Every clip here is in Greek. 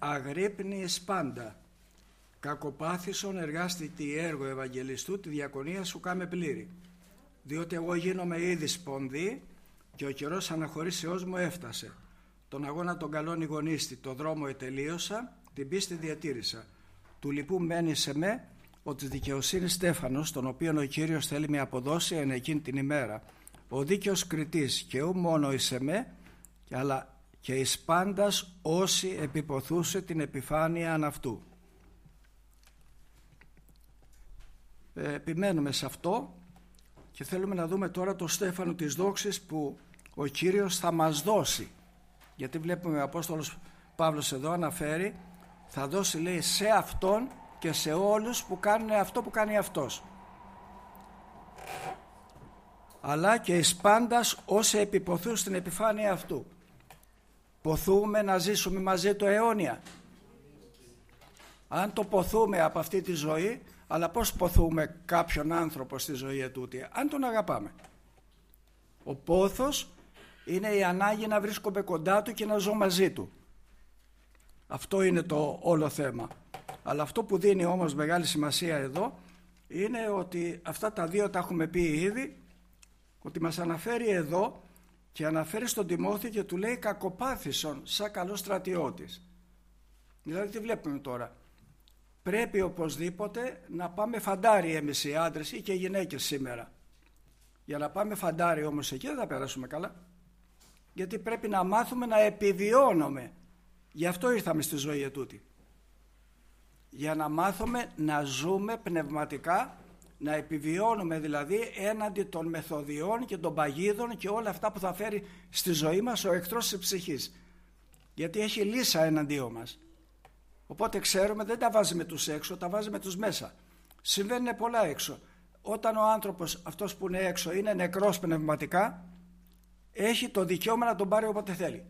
αγρύπνης πάντα. Κακοπάθησον εργάστητη έργο Ευαγγελιστού, τη διακονία σου κάμε πλήρη. Διότι εγώ γίνομαι ήδη σπονδί και ο καιρός αναχωρήσεώς μου έφτασε. Τον αγώνα τον καλόν ηγονίστη, το δρόμο ετελείωσα, την πίστη διατήρησα. Του λοιπού μένει σε με ο της δικαιοσύνης στέφανος, τον οποίον ο Κύριος θέλει με αποδώσει εν εκείνη την ημέρα. Ο δίκαιος κριτής και ου μόνο εις εμέ, αλλά και εις πάντας όσοι επιποθούσε την επιφάνεια αν αυτού. Επιμένουμε σε αυτό και θέλουμε να δούμε τώρα το στέφανο της δόξης που ο Κύριος θα μας δώσει. Γιατί βλέπουμε ο Απόστολος Παύλος εδώ αναφέρει, θα δώσει λέει σε αυτόν και σε όλους που κάνουν αυτό που κάνει αυτός. Αλλά και εις πάντας όσοι επιποθούν στην επιφάνεια αυτού. Ποθούμε να ζήσουμε μαζί του αιώνια. Αν το ποθούμε από αυτή τη ζωή, αλλά πώς ποθούμε κάποιον άνθρωπο στη ζωή ετούτη? Αν τον αγαπάμε. Ο πόθος είναι η ανάγκη να βρίσκομαι κοντά του και να ζω μαζί του. Αυτό είναι το όλο θέμα. Αλλά αυτό που δίνει όμως μεγάλη σημασία εδώ είναι ότι αυτά τα δύο τα έχουμε πει ήδη, ότι μας αναφέρει εδώ και αναφέρει στον Τιμόθεο και του λέει κακοπάθησον σαν καλός στρατιώτης. Δηλαδή τι βλέπουμε τώρα? Πρέπει οπωσδήποτε να πάμε φαντάρι εμείς οι άντρες ή και οι γυναίκες σήμερα. Για να πάμε φαντάρι όμως εκεί δεν θα περάσουμε καλά. Γιατί πρέπει να μάθουμε να επιβιώνουμε. Γι' αυτό ήρθαμε στη ζωή ετούτη. Για να μάθουμε να ζούμε πνευματικά, να επιβιώνουμε δηλαδή έναντι των μεθοδιών και των παγίδων και όλα αυτά που θα φέρει στη ζωή μας ο εχθρός της ψυχής. Γιατί έχει λύσα εναντίον μας. Οπότε ξέρουμε δεν τα βάζει με τους έξω, τα βάζει με τους μέσα. Συμβαίνουν πολλά έξω. Όταν ο άνθρωπος αυτός που είναι έξω είναι νεκρός πνευματικά, έχει το δικαίωμα να τον πάρει όποτε θέλει.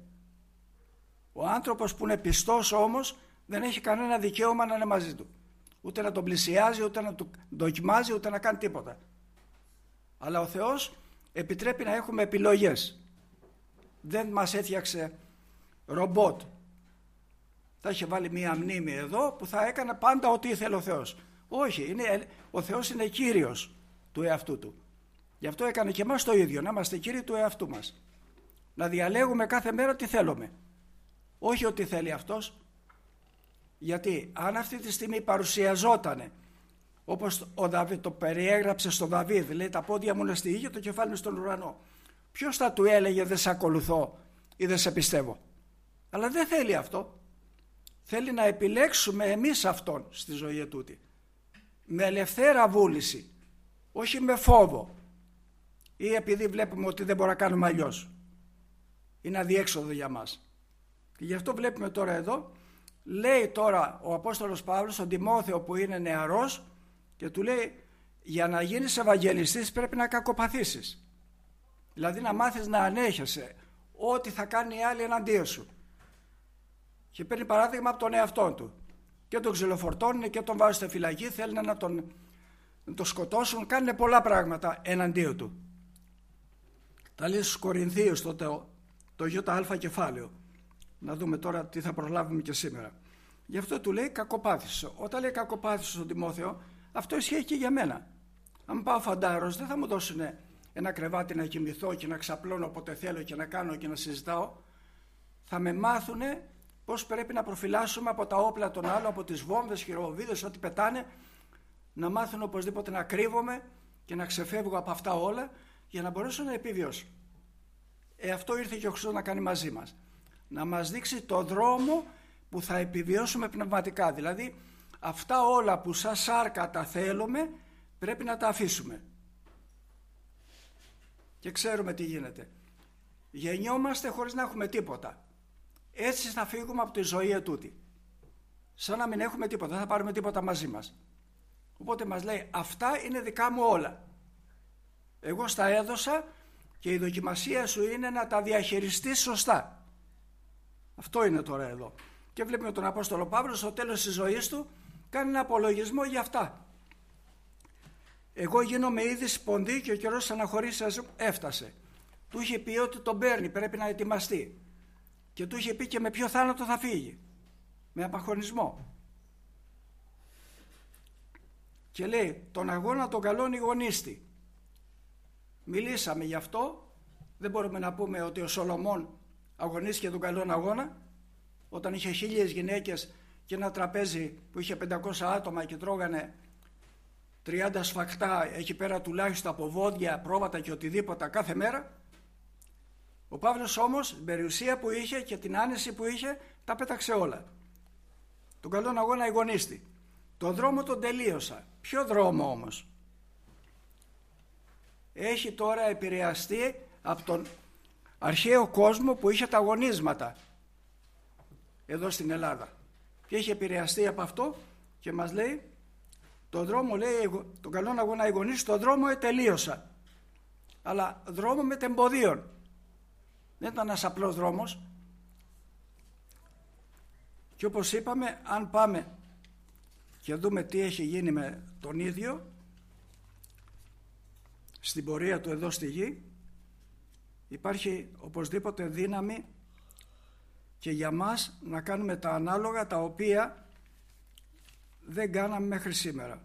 Ο άνθρωπος που είναι πιστός όμως δεν έχει κανένα δικαίωμα να είναι μαζί του. Ούτε να τον πλησιάζει, ούτε να τον δοκιμάζει, ούτε να κάνει τίποτα. Αλλά ο Θεός επιτρέπει να έχουμε επιλογές. Δεν μας έφτιαξε ρομπότ. Θα είχε βάλει μία μνήμη εδώ που θα έκανε πάντα ό,τι ήθελε ο Θεός. Όχι, ο Θεός είναι Κύριος του εαυτού του. Γι' αυτό έκανε και εμάς το ίδιο, να είμαστε κύριοι του εαυτού μας. Να διαλέγουμε κάθε μέρα τι θέλουμε. Όχι ό,τι θέλει αυτός. Γιατί αν αυτή τη στιγμή παρουσιαζότανε όπως ο Δαβίδ το περιέγραψε στον Δαβίδ, λέει τα πόδια μου είναι στη γη και το κεφάλι μου στον ουρανό, ποιος θα του έλεγε δεν σε ακολουθώ ή δεν σε πιστεύω? Αλλά δεν θέλει αυτό. Θέλει να επιλέξουμε εμείς αυτόν στη ζωή ετούτη. Με ελευθέρα βούληση. Όχι με φόβο. Ή επειδή βλέπουμε ότι δεν μπορούμε να κάνουμε αλλιώς. Είναι αδιέξοδο για μας. Και γι' αυτό βλέπουμε τώρα εδώ, λέει τώρα ο Απόστολος Παύλος στον Τιμόθεο που είναι νεαρός και του λέει για να γίνεις Ευαγγελιστής πρέπει να κακοπαθήσεις. Δηλαδή να μάθεις να ανέχεσαι ό,τι θα κάνει οι άλλοι εναντίον σου. Και παίρνει παράδειγμα από τον εαυτό του. Και τον ξυλοφορτώνουν και τον βάζουν στη φυλακή, θέλουν να τον σκοτώσουν, κάνουν πολλά πράγματα εναντίον του. Τα λέει στους Κορινθίους τότε το ΙΑ κεφάλαιο. Να δούμε τώρα τι θα προλάβουμε και σήμερα. Γι' αυτό του λέει κακοπάθησε. Όταν λέει κακοπάθησε στον Τιμόθεο, αυτό ισχύει και για μένα. Αν πάω φαντάρος, δεν θα μου δώσουν ένα κρεβάτι να κοιμηθώ και να ξαπλώνω όποτε θέλω και να κάνω και να συζητάω. Θα με μάθουν πώς πρέπει να προφυλάσσουμε από τα όπλα των άλλων, από τις βόμβες, χειροβίδες, ό,τι πετάνε. Να μάθουν οπωσδήποτε να κρύβομαι και να ξεφεύγω από αυτά όλα για να μπορέσω να επιβιώσω. Αυτό ήρθε και ο Χριστός να κάνει μαζί μας. Να μας δείξει το δρόμο που θα επιβιώσουμε πνευματικά. Δηλαδή αυτά όλα που σαν σάρκα τα θέλουμε πρέπει να τα αφήσουμε. Και ξέρουμε τι γίνεται. Γεννιόμαστε χωρίς να έχουμε τίποτα. Έτσι θα φύγουμε από τη ζωή ετούτη. Σαν να μην έχουμε τίποτα, δεν θα πάρουμε τίποτα μαζί μας. Οπότε μας λέει αυτά είναι δικά μου όλα. Εγώ στα έδωσα και η δοκιμασία σου είναι να τα διαχειριστείς σωστά. Αυτό είναι τώρα εδώ. Και βλέπουμε τον Απόστολο Παύλο στο τέλος της ζωής του κάνει ένα απολογισμό για αυτά. Εγώ γίνομαι ήδη σπονδί και ο καιρός αναχωρήσεως έφτασε. Του είχε πει ότι τον παίρνει, πρέπει να ετοιμαστεί. Και του είχε πει και με ποιο θάνατο θα φύγει. με απαγχωνισμό. Και λέει τον αγώνα τον καλόν ηγονίστη. Μιλήσαμε γι' αυτό. Δεν μπορούμε να πούμε ότι ο Σολομών αγωνίστηκε τον καλόν αγώνα όταν είχε 1000 γυναίκες και ένα τραπέζι που είχε 500 άτομα και τρώγανε 30 σφαχτά εκεί πέρα τουλάχιστον από βόδια, πρόβατα και οτιδήποτε κάθε μέρα. Ο Παύλος όμως την περιουσία που είχε και την άνεση που είχε τα πέταξε όλα. Τον καλόν αγώνα ηγονίστη. Τον δρόμο τον τελείωσα. Ποιο δρόμο όμως? Έχει τώρα επηρεαστεί από τον αρχαίο κόσμο που είχε τα αγωνίσματα εδώ στην Ελλάδα. Και έχει επηρεαστεί από αυτό και μας λέει τον δρόμο, λέει, τον καλόν αγώνα ηγονίστη, τον δρόμο τελείωσα. Αλλά δρόμο με τεμποδίων. Δεν ήταν ένας απλός δρόμος. Και όπως είπαμε, αν πάμε και δούμε τι έχει γίνει με τον ίδιο στην πορεία του εδώ στη γη, υπάρχει οπωσδήποτε δύναμη και για μας να κάνουμε τα ανάλογα τα οποία δεν κάναμε μέχρι σήμερα.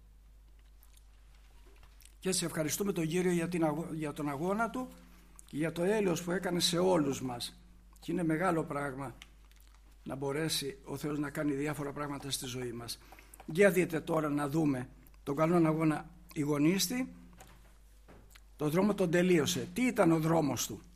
Και έτσι ευχαριστούμε τον Κύριο για τον αγώνα του και για το έλεος που έκανε σε όλους μας. Και είναι μεγάλο πράγμα να μπορέσει ο Θεός να κάνει διάφορα πράγματα στη ζωή μας. Για δείτε τώρα να δούμε τον καλόν αγώνα ηγονίστη. Το δρόμο τον τελείωσε. Τι ήταν ο δρόμος του?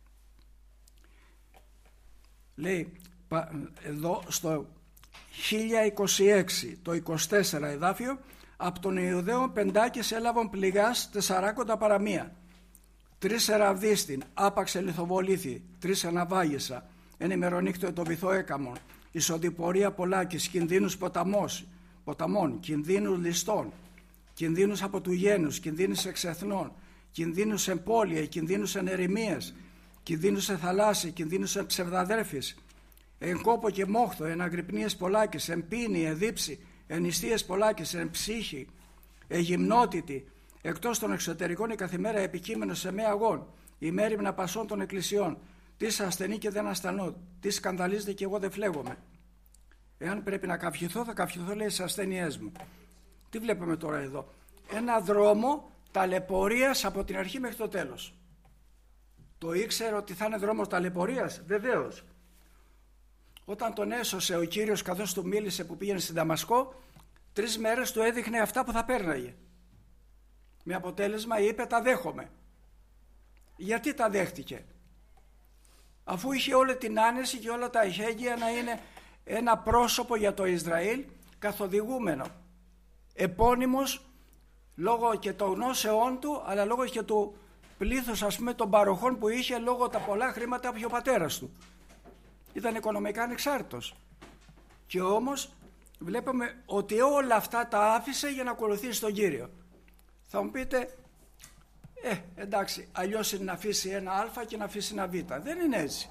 Λέει εδώ στο 1026 το 24 εδάφιο, από τον Ιουδαίων πεντάκες έλαβαν πληγάς 40 παραμία. 3 εραβδίστην, άπαξε λιθοβολήθη, 3 αναβάγησα, εν ημερονύκτο το βυθό έκαμον, εισοδηπορία πολλάκης, κινδύνους ποταμών, κινδύνους ληστών, κινδύνους από του γένους, κινδύνους εξεθνών, κινδύνους εν πόλια, κινδύνους εν ερημίες, κινδύνους εν θαλάσσι, κινδύνους εν ψευδαδέρφης, εν κόπο και μόχθο, εν αγρυπνίες πολλάκης, εν πίνη, εν δίψη, εν νηστείες πολλάκης, εν ψύχη, εν γυμνότητη, εκτός των εξωτερικών η καθημέρα επικείμενος σε με αγών, η μέριμνα πασών των εκκλησιών, τι ασθενεί και δεν ασθενώ, τι σκανδαλίζεται και εγώ δεν φλέγομαι. Εάν πρέπει να καυχηθώ, θα καυχηθώ, λέει, στις ασθένειές μου. Τι βλέπουμε τώρα εδώ? Ένα δρόμο ταλαιπωρίας από την αρχή μέχρι το τέλος. Το ήξερε ότι θα είναι δρόμος ταλαιπωρίας? Βεβαίως. Όταν τον έσωσε ο Κύριος καθώς του μίλησε που πήγαινε στην Δαμασκό, 3 μέρες του έδειχνε αυτά που θα πέρναγε. Με αποτέλεσμα είπε τα δέχομαι. Γιατί τα δέχτηκε? Αφού είχε όλη την άνεση και όλα τα εχέγγυα να είναι ένα πρόσωπο για το Ισραήλ καθοδηγούμενο, επώνυμος λόγω και των γνώσεών του, αλλά λόγω και του πλήθους, ας πούμε, των παροχών που είχε λόγω τα πολλά χρήματα από ο πατέρας του. Ήταν οικονομικά ανεξάρτητος. Και όμως βλέπουμε ότι όλα αυτά τα άφησε για να ακολουθήσει τον Κύριο. Θα μου πείτε, εντάξει, αλλιώς είναι να αφήσει ένα α και να αφήσει ένα β. Δεν είναι έτσι.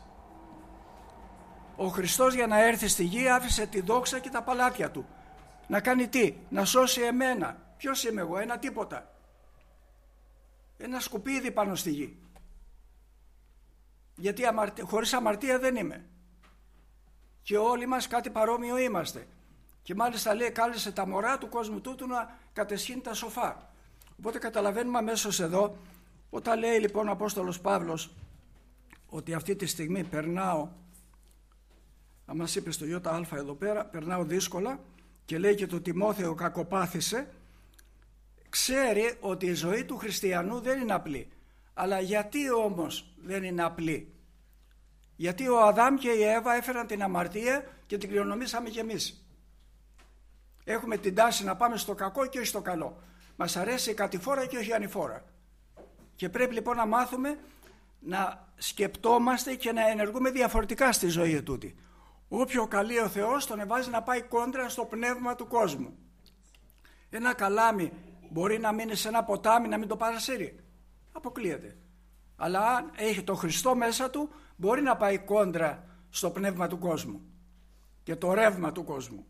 Ο Χριστός για να έρθει στη γη άφησε τη δόξα και τα παλάτια του. Να κάνει τι? Να σώσει εμένα. Ποιος είμαι εγώ? Ένα τίποτα. Ένα σκουπίδι πάνω στη γη. Γιατί χωρίς αμαρτία δεν είμαι. Και όλοι μας κάτι παρόμοιο είμαστε. Και μάλιστα λέει κάλεσε τα μωρά του κόσμου τούτου να κατεσχύνει τα σοφά. Οπότε καταλαβαίνουμε αμέσως εδώ, όταν λέει λοιπόν ο Απόστολος Παύλος ότι αυτή τη στιγμή περνάω, αν μας είπε στο ΙΑ εδώ πέρα, περνάω δύσκολα, και λέει και το Τιμόθεο κακοπάθησε, ξέρει ότι η ζωή του χριστιανού δεν είναι απλή. Αλλά γιατί όμως δεν είναι απλή? Γιατί ο Αδάμ και η Εύα έφεραν την αμαρτία και την κληρονομήσαμε κι εμείς. Έχουμε την τάση να πάμε στο κακό και όχι στο καλό. Μας αρέσει η κατηφόρα και όχι η ανηφόρα. Και πρέπει λοιπόν να μάθουμε να σκεπτόμαστε και να ενεργούμε διαφορετικά στη ζωή ετούτη. Όποιο καλεί ο Θεός τον εβάζει να πάει κόντρα στο πνεύμα του κόσμου. Ένα καλάμι μπορεί να μείνει σε ένα ποτάμι να μην το παρασύρει. Αποκλείεται. Αλλά αν έχει το Χριστό μέσα του, μπορεί να πάει κόντρα στο πνεύμα του κόσμου και το ρεύμα του κόσμου.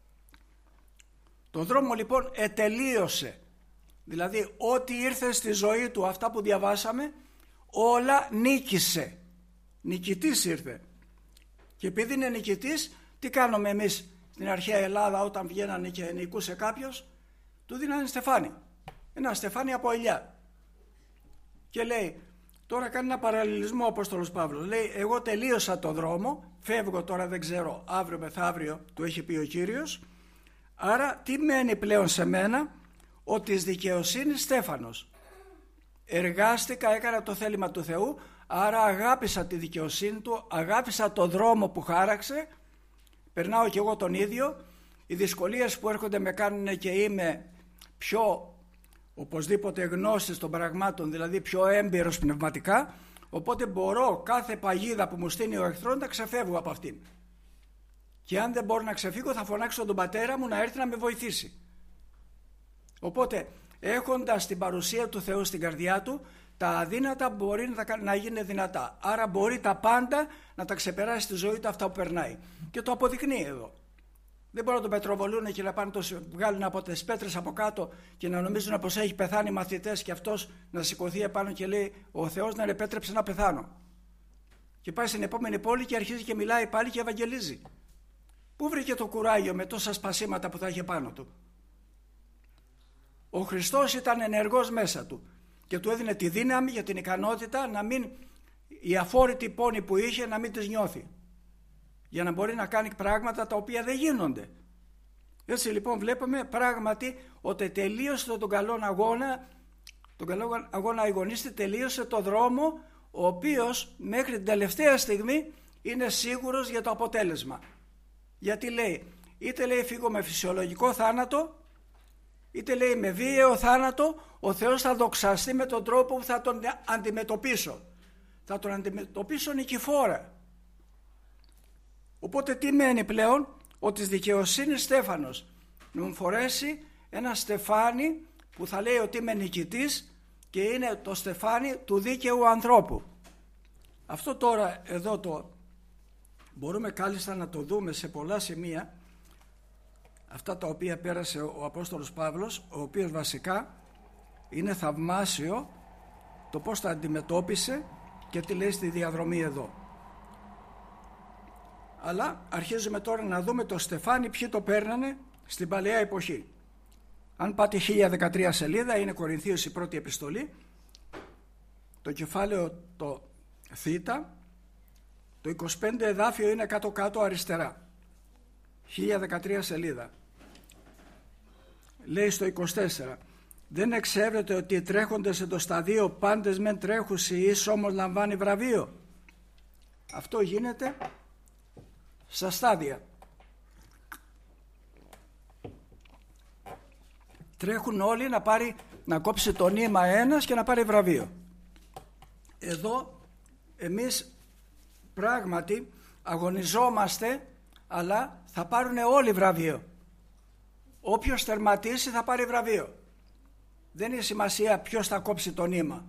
Το δρόμο λοιπόν ετελείωσε. Δηλαδή ό,τι ήρθε στη ζωή του, αυτά που διαβάσαμε, όλα νίκησε. Νικητής ήρθε. Και επειδή είναι νικητής, Τι κάνουμε εμείς στην αρχαία Ελλάδα όταν βγαίνανε και νικούσε κάποιος? Του δίνανε στεφάνι. Ένα στεφάνι από ελιά. Και λέει, τώρα κάνει ένα παραλληλισμό ο Απόστολος Παύλος. Λέει, εγώ τελείωσα το δρόμο, φεύγω τώρα, δεν ξέρω, αύριο μεθαύριο, του έχει πει ο Κύριος. Άρα τι μένει πλέον σε μένα? Ότι της δικαιοσύνης στέφανος. Εργάστηκα, έκανα το θέλημα του Θεού, άρα αγάπησα τη δικαιοσύνη του, αγάπησα το δρόμο που χάραξε, περνάω κι εγώ τον ίδιο. Οι δυσκολίες που έρχονται με κάνουν και είμαι πιο οπωσδήποτε γνώστης των πραγμάτων, δηλαδή πιο έμπειρος πνευματικά, οπότε μπορώ κάθε παγίδα που μου στείνει ο εχθρός να ξεφεύγω από αυτήν. Και αν δεν μπορώ να ξεφύγω θα φωνάξω τον πατέρα μου να έρθει να με βοηθήσει. Οπότε έχοντας την παρουσία του Θεού στην καρδιά του, τα αδύνατα μπορεί να γίνουν δυνατά. Άρα μπορεί τα πάντα να τα ξεπεράσει στη ζωή του αυτά που περνάει. Και το αποδεικνύει εδώ. Δεν μπορούν να τον πετροβολούν και να πάνε το βγάλουν από τις πέτρες από κάτω και να νομίζουν πως έχει πεθάνει μαθητές και αυτός να σηκωθεί επάνω και λέει ο Θεός να επέτρεψε να πεθάνω. Και πάει στην επόμενη πόλη και αρχίζει και μιλάει πάλι και ευαγγελίζει. Πού βρήκε το κουράγιο με τόσα σπασίματα που θα είχε πάνω του? Ο Χριστός ήταν ενεργός μέσα του και του έδινε τη δύναμη για την ικανότητα να μην, η αφόρητη πόνη που είχε να μην τις νιώθει, για να μπορεί να κάνει πράγματα τα οποία δεν γίνονται. Έτσι λοιπόν βλέπουμε πράγματι ότι τελείωσε τον καλό αγώνα αγωνίστη, τελείωσε το δρόμο ο οποίος μέχρι την τελευταία στιγμή είναι σίγουρος για το αποτέλεσμα. Γιατί λέει, είτε λέει φύγω με φυσιολογικό θάνατο, είτε λέει με βίαιο θάνατο, ο Θεός θα δοξαστεί με τον τρόπο που θα τον αντιμετωπίσω. Θα τον αντιμετωπίσω νικηφόρα. Οπότε τι μένει πλέον? Ότι της δικαιοσύνης στέφανος. Να μου φορέσει ένα στεφάνι που θα λέει ότι είμαι νικητής και είναι το στεφάνι του δίκαιου ανθρώπου. Αυτό τώρα εδώ το μπορούμε κάλλιστα να το δούμε σε πολλά σημεία, αυτά τα οποία πέρασε ο Απόστολος Παύλος, ο οποίος βασικά είναι θαυμάσιο το πώς τα αντιμετώπισε και τι λέει στη διαδρομή εδώ. Αλλά αρχίζουμε τώρα να δούμε το στεφάνι ποιοι το παίρνανε στην παλαιά εποχή. Αν πάτε 1013 σελίδα, είναι Κορινθίους η πρώτη επιστολή, το κεφάλαιο το Θ, το 25 εδάφιο είναι κάτω-κάτω αριστερά, 1013 σελίδα. Λέει στο 24, δεν εξέβρετε ότι οι τρέχοντες εν το σταδίο πάντες μεν τρέχουσι, εις όμως λαμβάνει βραβείο? Αυτό γίνεται στα στάδια. Τρέχουν όλοι να κόψει το νήμα ένας και να πάρει βραβείο. Εδώ εμείς πράγματι αγωνιζόμαστε, αλλά θα πάρουν όλοι βραβείο. Όποιος τερματίσει θα πάρει βραβείο. Δεν είναι σημασία ποιος θα κόψει το νήμα.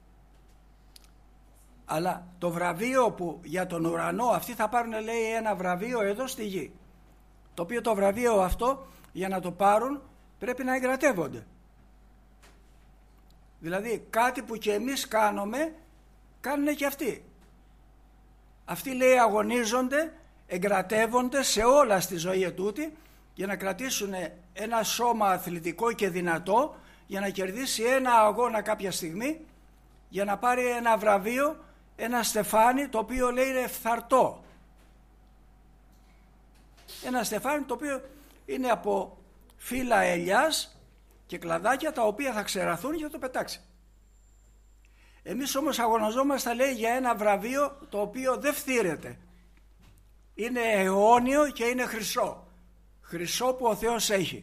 Αλλά το βραβείο που για τον ουρανό αυτοί θα πάρουν, λέει, ένα βραβείο εδώ στη γη. Το οποίο το βραβείο αυτό για να το πάρουν πρέπει να εγκρατεύονται. Δηλαδή κάτι που και εμείς κάνουμε κάνουν και αυτοί. Αυτοί, λέει, αγωνίζονται, εγκρατεύονται σε όλα στη ζωή ετούτη για να κρατήσουν ένα σώμα αθλητικό και δυνατό, για να κερδίσει ένα αγώνα κάποια στιγμή, για να πάρει ένα βραβείο, ένα στεφάνι το οποίο, λέει, είναι φθαρτό. Ένα στεφάνι το οποίο είναι από φύλλα ελιάς και κλαδάκια τα οποία θα ξεραθούν και θα το πετάξει. Εμείς όμως αγωναζόμαστε, λέει, για ένα βραβείο το οποίο δεν φθήρεται. Είναι αιώνιο και είναι χρυσό. Χρυσό που ο Θεός έχει.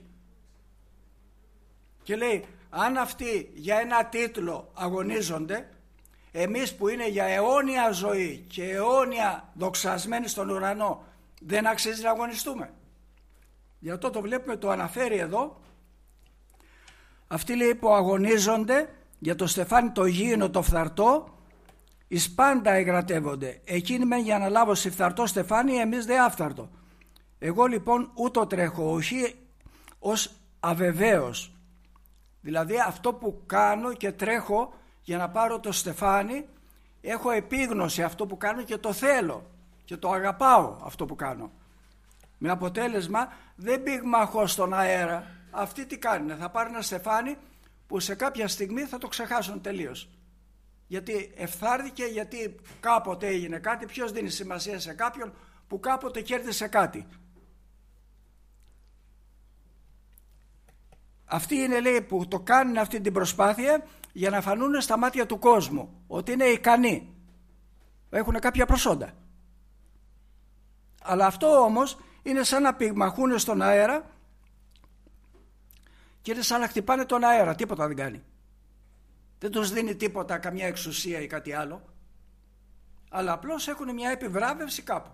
Και λέει, αν αυτοί για ένα τίτλο αγωνίζονται, εμείς που είναι για αιώνια ζωή και αιώνια δοξασμένοι στον ουρανό, δεν αξίζει να αγωνιστούμε? Γι' αυτό το βλέπουμε, το αναφέρει εδώ. Αυτοί, λέει, που αγωνίζονται για το στεφάνι το γήινο το φθαρτό, εις πάντα εγγρατεύονται. Εκείνοι μεν για να λάβω σε φθαρτό στεφάνι, εμείς δε άφθαρτο. Εγώ λοιπόν ούτω τρέχω, όχι ως αβεβαίος. Δηλαδή αυτό που κάνω και τρέχω για να πάρω το στεφάνι, έχω επίγνωση αυτό που κάνω και το θέλω και το αγαπάω αυτό που κάνω. Με αποτέλεσμα δεν πυγμαχώ στον αέρα. Αυτοί τι κάνουν? Θα πάρουν ένα στεφάνι που σε κάποια στιγμή θα το ξεχάσουν τελείως. Γιατί ευθάρθηκε, γιατί κάποτε έγινε κάτι. Ποιος δίνει σημασία σε κάποιον που κάποτε κέρδισε κάτι? Αυτοί είναι, λέει, που το κάνουν αυτή την προσπάθεια για να φανούν στα μάτια του κόσμου ότι είναι ικανοί, έχουν κάποια προσόντα. Αλλά αυτό όμως είναι σαν να πυγμαχούν στον αέρα και είναι σαν να χτυπάνε τον αέρα, τίποτα δεν κάνει. Δεν τους δίνει τίποτα, καμιά εξουσία ή κάτι άλλο, αλλά απλώς έχουν μια επιβράβευση κάπου.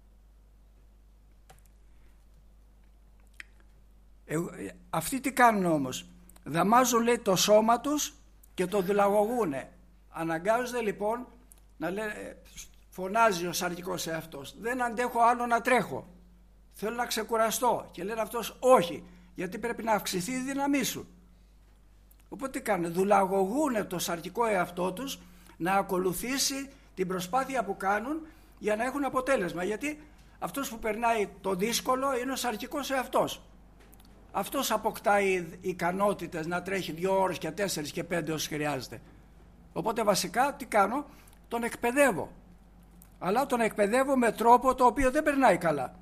Αυτοί τι κάνουν όμως? Δαμάζουν, λέει, το σώμα τους και το δηλαγωγούνε. Αναγκάζονται λοιπόν να λέει, φωνάζει ο σαρκικός εαυτός, δεν αντέχω άλλο να τρέχω, θέλω να ξεκουραστώ. Και λένε αυτός, όχι, γιατί πρέπει να αυξηθεί η δύναμή σου. Οπότε τι κάνουν? Δουλαγωγούνε το σαρκικό εαυτό τους να ακολουθήσει την προσπάθεια που κάνουν για να έχουν αποτέλεσμα. Γιατί αυτός που περνάει το δύσκολο είναι ο σαρκικός εαυτός. Αυτός αποκτάει ικανότητες να τρέχει 2 ώρες και 4 και 5 όσοι χρειάζεται. Οπότε βασικά τι κάνω? Τον εκπαιδεύω. Αλλά τον εκπαιδεύω με τρόπο το οποίο δεν περνάει καλά.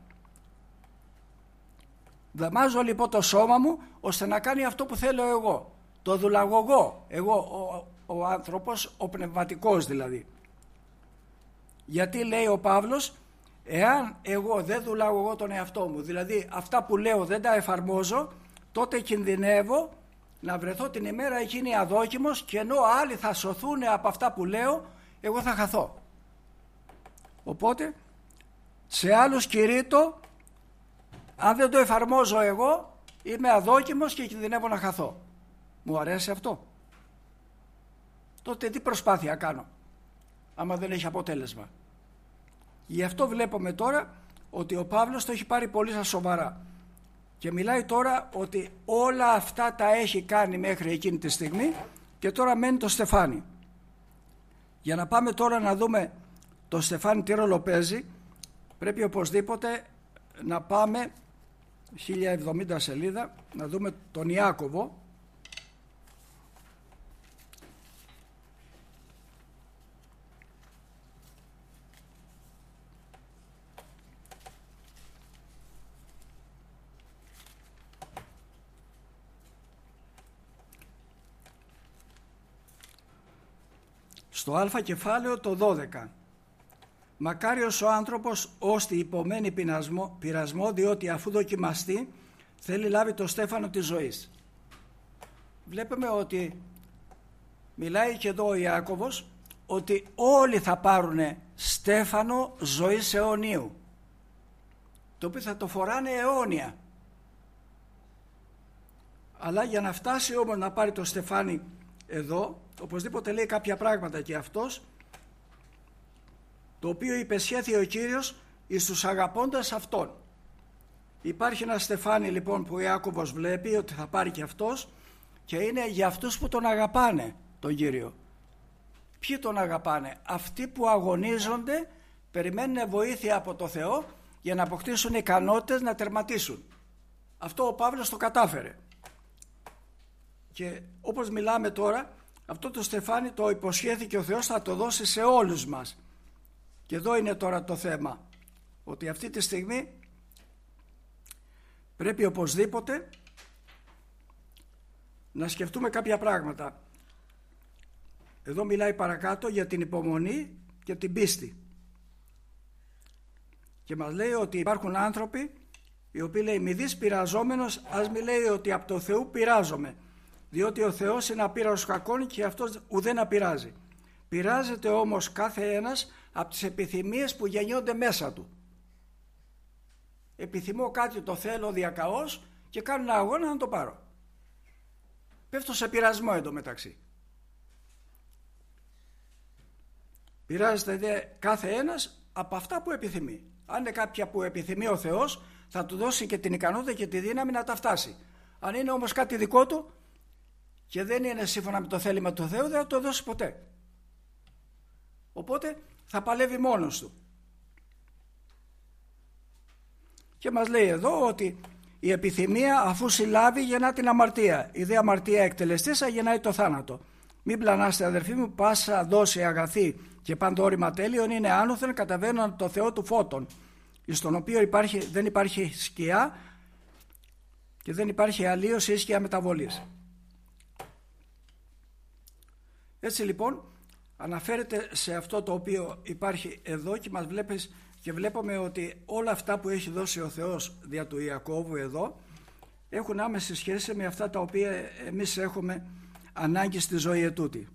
Δαμάζω λοιπόν το σώμα μου ώστε να κάνει αυτό που θέλω εγώ. Το δουλαγωγώ. Εγώ ο άνθρωπος, ο πνευματικός δηλαδή. Γιατί λέει ο Παύλος, εάν εγώ δεν δουλαγωγώ τον εαυτό μου, δηλαδή αυτά που λέω δεν τα εφαρμόζω, τότε κινδυνεύω να βρεθώ την ημέρα εκείνη αδόκιμος, και ενώ άλλοι θα σωθούν από αυτά που λέω, εγώ θα χαθώ. Οπότε σε άλλους κηρύττω, αν δεν το εφαρμόζω εγώ, είμαι αδόκιμος και κινδυνεύω να χαθώ. Μου αρέσει αυτό? Τότε τι προσπάθεια κάνω άμα δεν έχει αποτέλεσμα? Γι' αυτό βλέπουμε τώρα ότι ο Παύλος το έχει πάρει πολύ στα σοβαρά και μιλάει τώρα ότι όλα αυτά τα έχει κάνει μέχρι εκείνη τη στιγμή και τώρα μένει το στεφάνι. Για να πάμε τώρα να δούμε το στεφάνι τι ρόλο παίζει, πρέπει οπωσδήποτε να πάμε 1070 σελίδα να δούμε τον Ιάκωβο. Στο α κεφάλαιο το 12. Μακάριος ο άνθρωπος ώστι υπομένει πειρασμό, διότι αφού δοκιμαστεί θέλει λάβει το στέφανο της ζωής. Βλέπουμε ότι μιλάει και εδώ ο Ιάκωβος ότι όλοι θα πάρουν στέφανο ζωής αιωνίου, το οποίο θα το φοράνε αιώνια. Αλλά για να φτάσει όμως να πάρει το στεφάνι εδώ, οπωσδήποτε λέει κάποια πράγματα και αυτός, το οποίο υπεσχέθη ο Κύριος εις τους αγαπώντας Αυτόν. Υπάρχει ένα στεφάνι λοιπόν που ο Ιάκωβος βλέπει ότι θα πάρει και αυτός, και είναι για αυτούς που τον αγαπάνε τον Κύριο. Ποιοι τον αγαπάνε? Αυτοί που αγωνίζονται, περιμένουν βοήθεια από το Θεό για να αποκτήσουν ικανότητες να τερματίσουν. Αυτό ο Παύλος το κατάφερε. Και όπως μιλάμε τώρα, αυτό το στεφάνι το υποσχέθηκε ο Θεός, θα το δώσει σε όλους μας. Και εδώ είναι τώρα το θέμα, ότι αυτή τη στιγμή πρέπει οπωσδήποτε να σκεφτούμε κάποια πράγματα. Εδώ μιλάει παρακάτω για την υπομονή και την πίστη. Και μας λέει ότι υπάρχουν άνθρωποι οι οποίοι λέει μη δεις πειραζόμενος, ας μη λέει ότι από το Θεού πειράζομαι, διότι ο Θεός είναι απείραστος κακών και αυτός ουδέν απειράζει. Πειράζεται όμως κάθε ένας από τις επιθυμίες που γεννιόνται μέσα του. Επιθυμώ κάτι, το θέλω διακαώς και κάνω ένα αγώνα να το πάρω. Πέφτω σε πειρασμό εντωμεταξύ. Πειράζεται δε κάθε ένας από αυτά που επιθυμεί. Αν είναι κάποια που επιθυμεί ο Θεός, θα του δώσει και την ικανότητα και τη δύναμη να τα φτάσει. Αν είναι όμως κάτι δικό του και δεν είναι σύμφωνα με το θέλημα του Θεού, δεν θα το δώσει ποτέ. Οπότε θα παλεύει μόνος του. Και μας λέει εδώ ότι η επιθυμία αφού συλλάβει γεννά την αμαρτία. Η δε αμαρτία εκτελεστήσα γεννάει το θάνατο. Μην πλανάστε αδερφοί μου, πάσα δόση αγαθή και παντόρυμα τέλειον είναι άνωθεν καταβαίνουν το Θεό του φώτων, στον οποίο δεν υπάρχει σκιά και δεν υπάρχει αλλίωση ή σκιά μεταβολής. Έτσι λοιπόν αναφέρεται σε αυτό το οποίο υπάρχει εδώ και μας βλέπεις και βλέπουμε ότι όλα αυτά που έχει δώσει ο Θεός δια του Ιακώβου εδώ έχουν άμεση σχέση με αυτά τα οποία εμείς έχουμε ανάγκη στη ζωή ετούτη.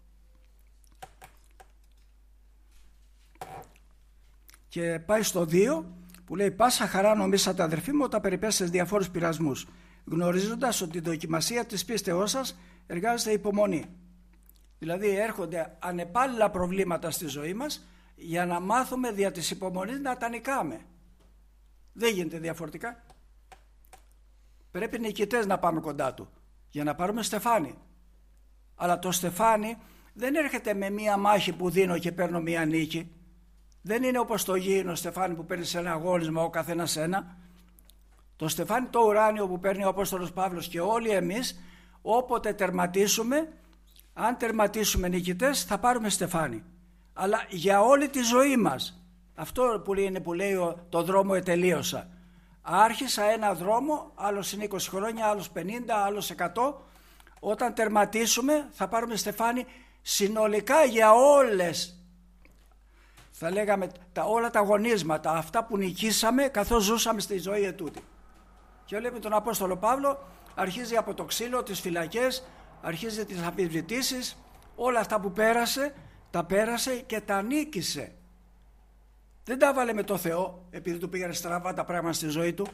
Και πάει στο 2 που λέει πάσα χαρά νομίσατε αδερφοί μου όταν περιπέσετε διαφόρους πειρασμούς, γνωρίζοντας ότι η δοκιμασία της πίστεώς σας εργάζεται υπομονή. Δηλαδή έρχονται ανεπάλληλα προβλήματα στη ζωή μας για να μάθουμε δια της υπομονής να τα νικάμε. Δεν γίνεται διαφορετικά. Πρέπει νικητές να πάμε κοντά του για να πάρουμε στεφάνι. Αλλά το στεφάνι δεν έρχεται με μία μάχη που δίνω και παίρνω μία νίκη. Δεν είναι όπως το γήινο στεφάνι που παίρνει σε ένα αγώνισμα ο καθένας ένα. Το στεφάνι το ουράνιο που παίρνει ο Απόστολος Παύλος και όλοι εμείς, όποτε τερματίσουμε, αν τερματίσουμε νικητές θα πάρουμε στεφάνι. Αλλά για όλη τη ζωή μας. Αυτό που λέει το δρόμο ετελείωσα. Άρχισα ένα δρόμο, άλλος είναι 20 χρόνια, άλλος 50, άλλος 100. Όταν τερματίσουμε θα πάρουμε στεφάνι συνολικά για όλες, θα λέγαμε, όλα τα αγωνίσματα, αυτά που νικήσαμε καθώς ζούσαμε στη ζωή ετούτη. Και βλέπουμε τον Απόστολο Παύλο, αρχίζει από το ξύλο, τις φυλακές, αρχίζει τις αμφισβητήσεις, όλα αυτά που πέρασε, τα πέρασε και τα νίκησε. Δεν τα βάλε με το Θεό επειδή του πήγανε στραβά τα πράγματα στη ζωή του.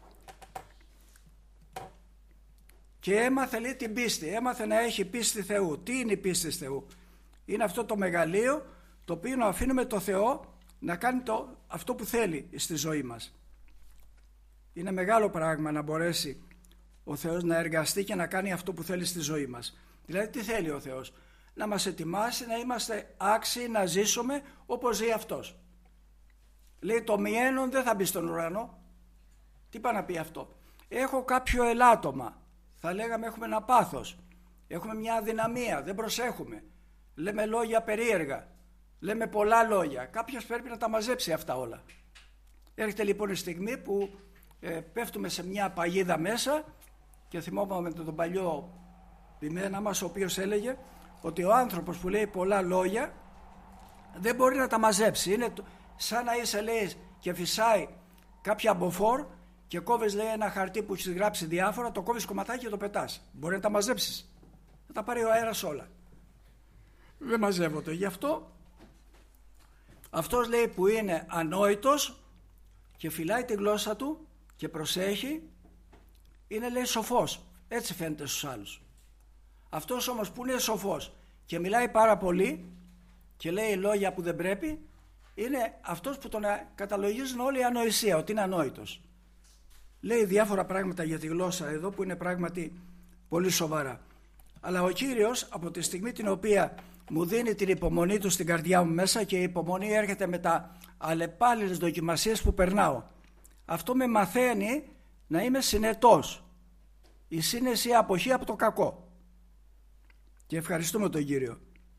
Και έμαθε, λέει, την πίστη, έμαθε να έχει πίστη Θεού. Τι είναι η πίστη Θεού? Είναι αυτό το μεγαλείο το οποίο αφήνουμε το Θεό να κάνει αυτό που θέλει στη ζωή μας. Είναι μεγάλο πράγμα να μπορέσει ο Θεός να εργαστεί και να κάνει αυτό που θέλει στη ζωή μας. Δηλαδή τι θέλει ο Θεός? Να μας ετοιμάσει να είμαστε άξιοι να ζήσουμε όπως ζει Αυτός. Λέει το μιένον δεν θα μπει στον ουρανό. Τι πάει να πει αυτό? Έχω κάποιο ελάττωμα. Θα λέγαμε έχουμε ένα πάθος. Έχουμε μια αδυναμία. Δεν προσέχουμε. Λέμε λόγια περίεργα. Λέμε πολλά λόγια. Κάποιος πρέπει να τα μαζέψει αυτά όλα. Έρχεται λοιπόν η στιγμή που πέφτουμε σε μια παγίδα μέσα και θυμόμαστε τον παλιό ποιμένα μας ο οποίος έλεγε ότι ο άνθρωπος που λέει πολλά λόγια δεν μπορεί να τα μαζέψει. Είναι σαν να είσαι, λέει, και φυσάει κάποια μποφόρ και κόβεις, λέει, ένα χαρτί που έχεις γράψει διάφορα, το κόβεις κομματάκι και το πετάς. Μπορεί να τα μαζέψεις. Θα τα πάρει ο αέρας όλα. Δεν μαζεύονται. Γι' αυτό αυτός, λέει, που είναι ανόητος και φυλάει τη γλώσσα του και προσέχει, είναι, λέει, σοφός. Έτσι φαίνεται στους άλλους. Αυτός όμως που είναι σοφός και μιλάει πάρα πολύ και λέει λόγια που δεν πρέπει, είναι αυτός που τον καταλογίζουν όλοι η ανοησία, ότι είναι ανόητος. Λέει διάφορα πράγματα για τη γλώσσα εδώ που είναι πράγματι πολύ σοβαρά. Αλλά ο Κύριος από τη στιγμή την οποία μου δίνει την υπομονή του στην καρδιά μου μέσα, και η υπομονή έρχεται με τα αλλεπάλληλες δοκιμασίες που περνάω, αυτό με μαθαίνει να είμαι συνετός. Η σύνεση αποχή από το κακό. Και ευχαριστούμε τον Κύριο.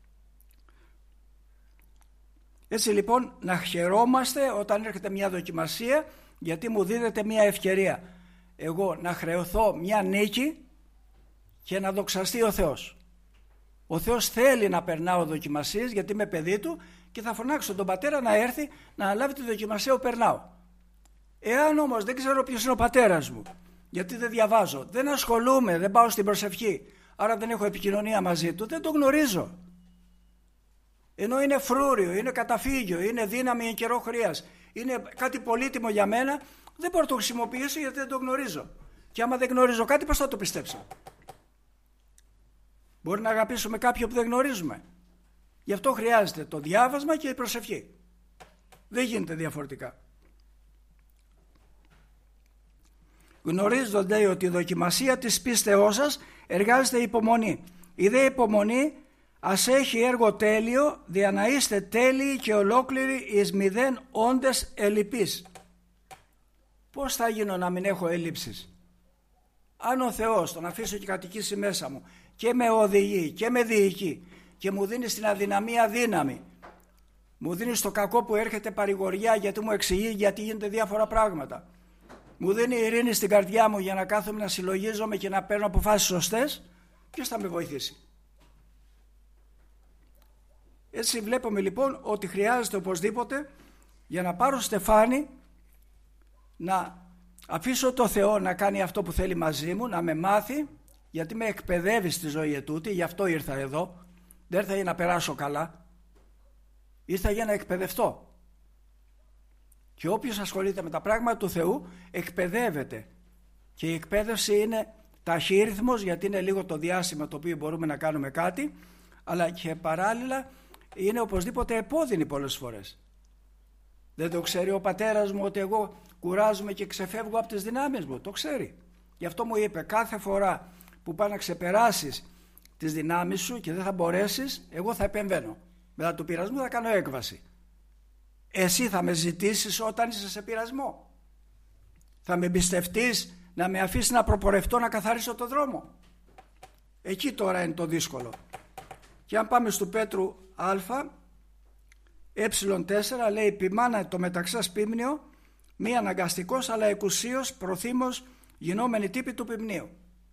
Έτσι λοιπόν να χαιρόμαστε όταν έρχεται μια δοκιμασία, γιατί μου δίδεται μια ευκαιρία εγώ να χρεωθώ μια νίκη και να δοξαστεί ο Θεός. Ο Θεός θέλει να περνάω δοκιμασίες γιατί είμαι παιδί του και θα φωνάξω τον πατέρα να έρθει να αναλάβει τη δοκιμασία που περνάω. Εάν όμως δεν ξέρω ποιος είναι ο πατέρας μου, γιατί δεν διαβάζω, δεν ασχολούμαι, δεν πάω στην προσευχή, άρα δεν έχω επικοινωνία μαζί του, δεν τον γνωρίζω. Ενώ είναι φρούριο, είναι καταφύγιο, είναι δύναμη εν καιρό χρείας, είναι κάτι πολύτιμο για μένα, δεν μπορώ να το χρησιμοποιήσω γιατί δεν το γνωρίζω. Και άμα δεν γνωρίζω κάτι, πώς θα το πιστέψω? Μπορεί να αγαπήσουμε κάποιον που δεν γνωρίζουμε. Γι' αυτό χρειάζεται το διάβασμα και η προσευχή. Δεν γίνεται διαφορετικά. Γνωρίζοντας, λέει, ότι η δοκιμασία της πίστεώς σας εργάζεται υπομονή. Η δε υπομονή ας έχει έργο τέλειο, δια να είστε τέλειοι και ολόκληροι εις μηδέν όντες ελλειπείς. πώς θα γίνω να μην έχω έλλειψεις? Αν ο Θεός τον αφήσω και κατοικήσει μέσα μου και με οδηγεί και με διοικεί και μου δίνει στην αδυναμία δύναμη, μου δίνει στο κακό που έρχεται παρηγοριά γιατί μου εξηγεί γιατί γίνονται διάφορα πράγματα, μου δίνει ειρήνη στην καρδιά μου για να κάθομαι να συλλογίζομαι και να παίρνω αποφάσεις σωστές, ποιος θα με βοηθήσει? Έτσι βλέπουμε λοιπόν ότι χρειάζεται οπωσδήποτε, για να πάρω στεφάνι, να αφήσω το Θεό να κάνει αυτό που θέλει μαζί μου, να με μάθει, γιατί με εκπαιδεύει στη ζωή ετούτη, γι' αυτό ήρθα εδώ. Δεν ήρθα για να περάσω καλά, ήρθα για να εκπαιδευτώ. Και όποιος ασχολείται με τα πράγματα του Θεού εκπαιδεύεται. Και η εκπαίδευση είναι ταχύρυθμος, γιατί είναι λίγο το διάστημα το οποίο μπορούμε να κάνουμε κάτι, αλλά και παράλληλα είναι οπωσδήποτε επώδυνη πολλές φορές. Δεν το ξέρει ο πατέρας μου ότι εγώ κουράζομαι και ξεφεύγω από τις δυνάμεις μου? Το ξέρει. Γι' αυτό μου είπε, κάθε φορά που πάει να ξεπεράσεις τις δυνάμεις σου και δεν θα μπορέσεις, εγώ θα επεμβαίνω. Μετά του πειρασμού θα κάνω έκβαση. Εσύ θα με ζητήσεις όταν είσαι σε πειρασμό? Θα με εμπιστευτείς να με αφήσεις να προπορευτώ, να καθαρίσω το δρόμο? Εκεί τώρα είναι το δύσκολο. Και αν πάμε στο Πέτρου Α, ε4 λέει, ποιμάνα το μεταξάς πίμνιο, μη αναγκαστικός αλλά εκουσίως προθύμος γινόμενη τύπη του πυμνίου.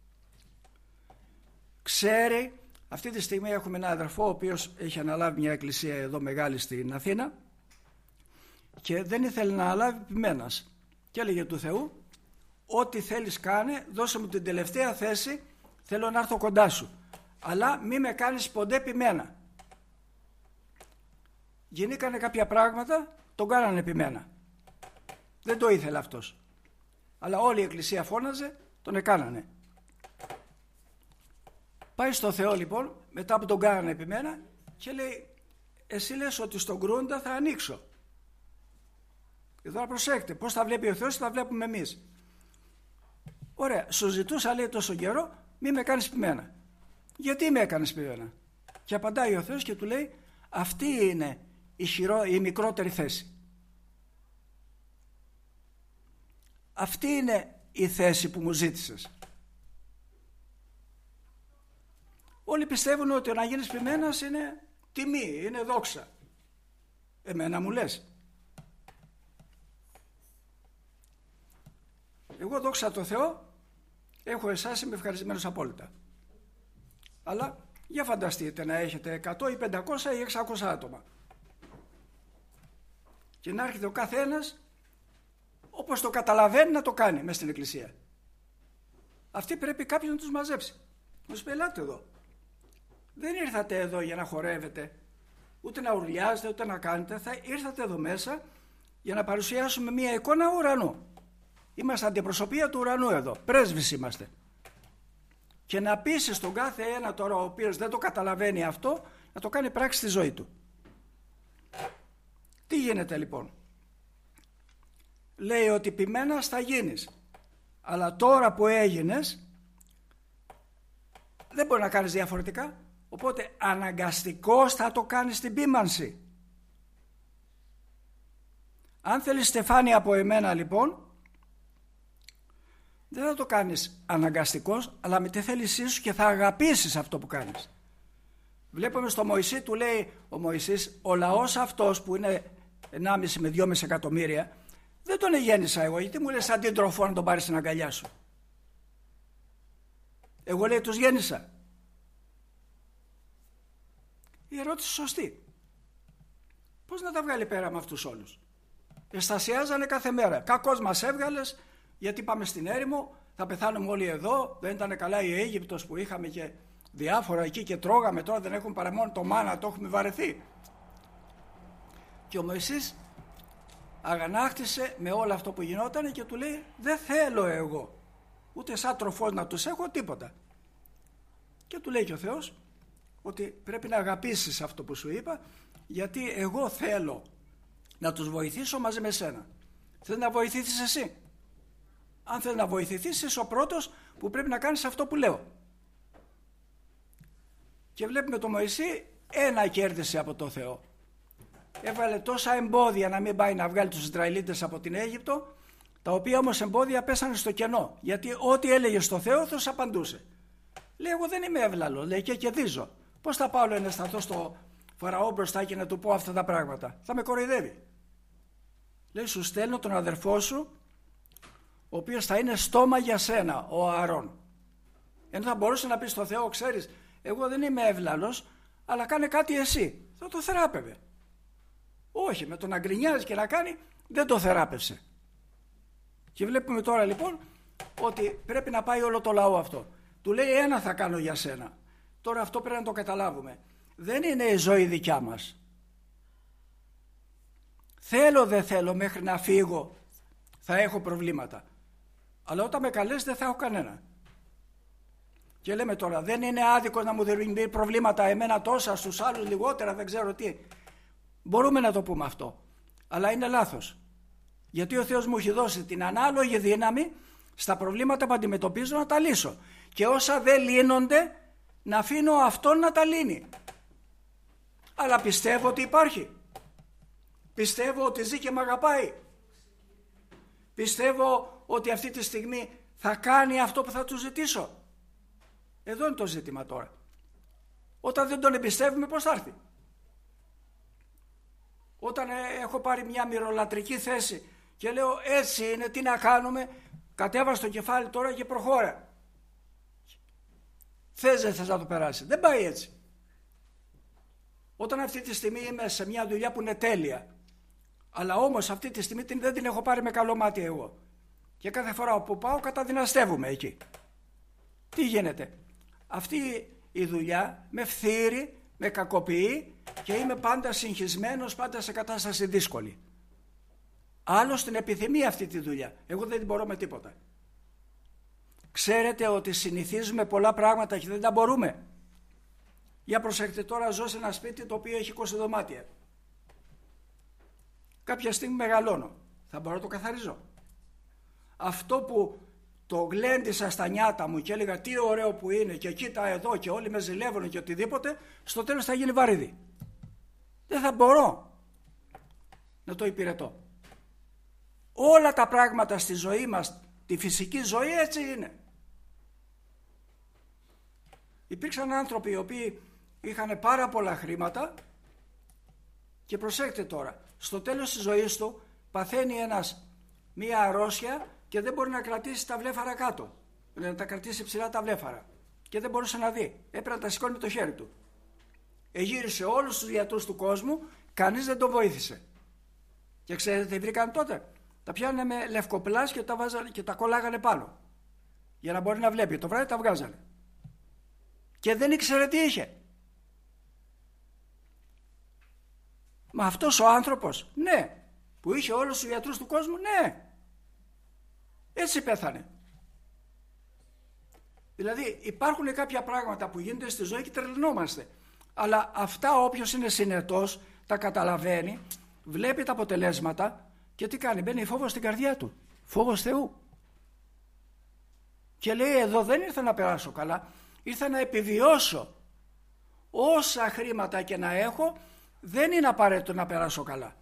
Ξέρει, αυτή τη στιγμή έχουμε έναν αδερφό ο οποίος έχει αναλάβει μια εκκλησία εδώ μεγάλη στην Αθήνα και δεν ήθελε να αναλάβει ποιμένας και έλεγε του Θεού, ό,τι θέλεις κάνε, δώσε μου την τελευταία θέση, θέλω να έρθω κοντά σου, αλλά μη με κάνεις ποντέ ποιμένα. Γεννήκανε κάποια πράγματα, τον κάνανε ποιμένα. Δεν το ήθελε αυτός, αλλά όλη η εκκλησία φώναζε, τον εκάνανε. Πάει στο Θεό λοιπόν, μετά που τον κάνανε ποιμένα, και λέει, εσύ λες ότι στον Κρούντα θα ανοίξω. Και τώρα προσέξτε, πώς θα βλέπει ο Θεός, θα βλέπουμε εμείς. Ωραία, σου ζητούσα, λέει, τόσο καιρό, μη με κάνεις ποιμένα. Γιατί με έκανες ποιμένα? Και απαντάει ο Θεός και του λέει, αυτή είναι η μικρότερη θέση. Αυτή είναι η θέση που μου ζήτησες. Όλοι πιστεύουν ότι να γίνεις ποιμένας είναι τιμή, είναι δόξα. Εμένα μου λες. Εγώ, δόξα τω Θεώ, έχω εσάς, είμαι ευχαριστημένος απόλυτα. Αλλά για φανταστείτε να έχετε 100 ή 500 ή 600 άτομα και να έρχεται ο καθένας όπως το καταλαβαίνει να το κάνει μέσα στην εκκλησία. Αυτοί πρέπει κάποιος να τους μαζέψει. Να τους πει, ελάτε εδώ. Δεν ήρθατε εδώ για να χορεύετε, ούτε να ουρλιάζετε, ούτε να κάνετε. Ήρθατε εδώ μέσα για να παρουσιάσουμε μια εικόνα ουρανού. Είμαστε αντιπροσωπεία του ουρανού εδώ, πρέσβεις είμαστε. Και να πείσεις τον κάθε ένα τώρα ο οποίος δεν το καταλαβαίνει αυτό, να το κάνει πράξη στη ζωή του. Τι γίνεται λοιπόν? Λέει ότι ποιμένας θα γίνεις, αλλά τώρα που έγινες δεν μπορεί να κάνεις διαφορετικά, οπότε αναγκαστικώς θα το κάνεις την ποίμανση. Αν θέλεις στεφάνι από εμένα λοιπόν, δεν θα το κάνεις αναγκαστικός, αλλά με τη θέλησή σου, και θα αγαπήσεις αυτό που κάνεις. Βλέπουμε στο Μωυσή, του λέει ο Μωυσής, ο λαός αυτός που είναι 1,5 με 2,5 εκατομμύρια, δεν τον γέννησα εγώ, γιατί μου λες σαν την τροφό να τον πάρεις στην αγκαλιά σου? Εγώ, λέει, τους γέννησα. Η ερώτηση σωστή. Πώς να τα βγάλει πέρα με αυτούς όλους? Εστασιάζανε κάθε μέρα. Κακώς μας έβγαλες, γιατί πάμε στην έρημο, θα πεθάνουμε όλοι εδώ, δεν ήταν καλά η Αίγυπτος που είχαμε και διάφορα εκεί και τρώγαμε, τώρα δεν έχουν παρά μόνο το μάνα, το έχουμε βαρεθεί. Και ο Μωυσής αγανάκτησε με όλο αυτό που γινόταν και του λέει, δεν θέλω εγώ ούτε σαν τροφός να τους έχω, τίποτα. Και του λέει και ο Θεός ότι πρέπει να αγαπήσεις αυτό που σου είπα, γιατί εγώ θέλω να τους βοηθήσω μαζί με σένα. Θέλεις να βοηθήσεις εσύ? Αν θέλεις να βοηθηθείς, είσαι ο πρώτος που πρέπει να κάνεις αυτό που λέω. Και βλέπουμε το Μωυσή, ένα κέρδισε από το Θεό. Έβαλε τόσα εμπόδια να μην πάει να βγάλει τους Ισραηλίτες από την Αίγυπτο, τα οποία όμως εμπόδια πέσανε στο κενό, γιατί ό,τι έλεγε στο Θεό θα απαντούσε. Λέει, εγώ δεν είμαι εύλαλο, λέει, και κερδίζω. Πώς θα πάω, λέει, να σταθώ στο Φαραώ μπροστά και να του πω αυτά τα πράγματα? Θα με κοροϊδεύει. Λέει, σου στέλνω τον αδερφό σου, ο οποίος θα είναι στόμα για σένα, ο Ααρών. Ενώ θα μπορούσε να πει στο Θεό, ξέρεις, εγώ δεν είμαι εύλαλος, αλλά κάνε κάτι εσύ. Θα το θεράπευε. Όχι, με το να γκρινιάζει και να κάνει, δεν το θεράπευσε. Και βλέπουμε τώρα λοιπόν ότι πρέπει να πάει όλο το λαό αυτό. Του λέει, ένα θα κάνω για σένα. Τώρα αυτό πρέπει να το καταλάβουμε. Δεν είναι η ζωή δικιά μας. Θέλω δεν θέλω, μέχρι να φύγω θα έχω προβλήματα. Αλλά όταν με καλέσει δεν θα έχω κανένα. Και λέμε τώρα, δεν είναι άδικο να μου δημιουργεί προβλήματα εμένα τόσα, στους άλλους λιγότερα, δεν ξέρω τι. Μπορούμε να το πούμε αυτό. Αλλά είναι λάθος. Γιατί ο Θεός μου έχει δώσει την ανάλογη δύναμη στα προβλήματα που αντιμετωπίζω να τα λύσω. Και όσα δεν λύνονται, να αφήνω αυτόν να τα λύνει. Αλλά πιστεύω ότι υπάρχει. Πιστεύω ότι ζει και με αγαπάει. Πιστεύω ότι αυτή τη στιγμή θα κάνει αυτό που θα του ζητήσω. Εδώ είναι το ζήτημα τώρα. Όταν δεν τον εμπιστεύουμε, πώς θα έρθει? Όταν έχω πάρει μια μυρολατρική θέση και λέω έτσι είναι, τι να κάνουμε, κατέβασε το κεφάλι τώρα και προχώρα. Θες δεν θες να το περάσει? Δεν πάει έτσι. Όταν αυτή τη στιγμή είμαι σε μια δουλειά που είναι τέλεια, αλλά όμως αυτή τη στιγμή δεν την έχω πάρει με καλό μάτι εγώ, και κάθε φορά που πάω καταδυναστεύουμε εκεί, τι γίνεται? Αυτή η δουλειά με φθείρει, με κακοποιεί και είμαι πάντα συγχυσμένος, πάντα σε κατάσταση δύσκολη. Άλλος την επιθυμεί αυτή τη δουλειά, εγώ δεν την μπορώ με τίποτα. Ξέρετε ότι συνηθίζουμε πολλά πράγματα και δεν τα μπορούμε. Για προσέξτε τώρα, ζω σε ένα σπίτι το οποίο έχει 20 δωμάτια. Κάποια στιγμή μεγαλώνω, θα μπορώ να το καθαρίζω? Αυτό που το γλέντισα στα νιάτα μου και έλεγα τι ωραίο που είναι και κοίτα εδώ και όλοι με ζηλεύουν και οτιδήποτε, στο τέλος θα γίνει βαρύδι. Δεν θα μπορώ να το υπηρετώ. Όλα τα πράγματα στη ζωή μας, τη φυσική ζωή, έτσι είναι. Υπήρξαν άνθρωποι οι οποίοι είχαν πάρα πολλά χρήματα και προσέξτε τώρα, στο τέλος της ζωής του παθαίνει μία αρρώστια και δεν μπορεί να κρατήσει τα βλέφαρα κάτω, να τα κρατήσει ψηλά τα βλέφαρα, και δεν μπορούσε να δει, έπρεπε να τα σηκώνει με το χέρι του. Εγύρισε όλους τους γιατρούς του κόσμου, κανείς δεν τον βοήθησε. Και ξέρετε τι βρήκαν τότε? Τα πιάνανε με λευκοπλάς και τα βάζανε και τα κολλάγανε πάνω για να μπορεί να βλέπει. Το βράδυ τα βγάζανε και δεν ήξερε τι είχε. Μα αυτός ο άνθρωπος, ναι, που είχε όλους τους γιατρούς του κόσμου, ναι, έτσι πέθανε. Δηλαδή υπάρχουν κάποια πράγματα που γίνονται στη ζωή και τρελνόμαστε, αλλά αυτά όποιος είναι συνετός τα καταλαβαίνει, βλέπει τα αποτελέσματα και τι κάνει? Μπαίνει φόβος στην καρδιά του, φόβος Θεού, και λέει εδώ δεν ήρθα να περάσω καλά, ήρθα να επιβιώσω. Όσα χρήματα και να έχω δεν είναι απαραίτητο να περάσω καλά.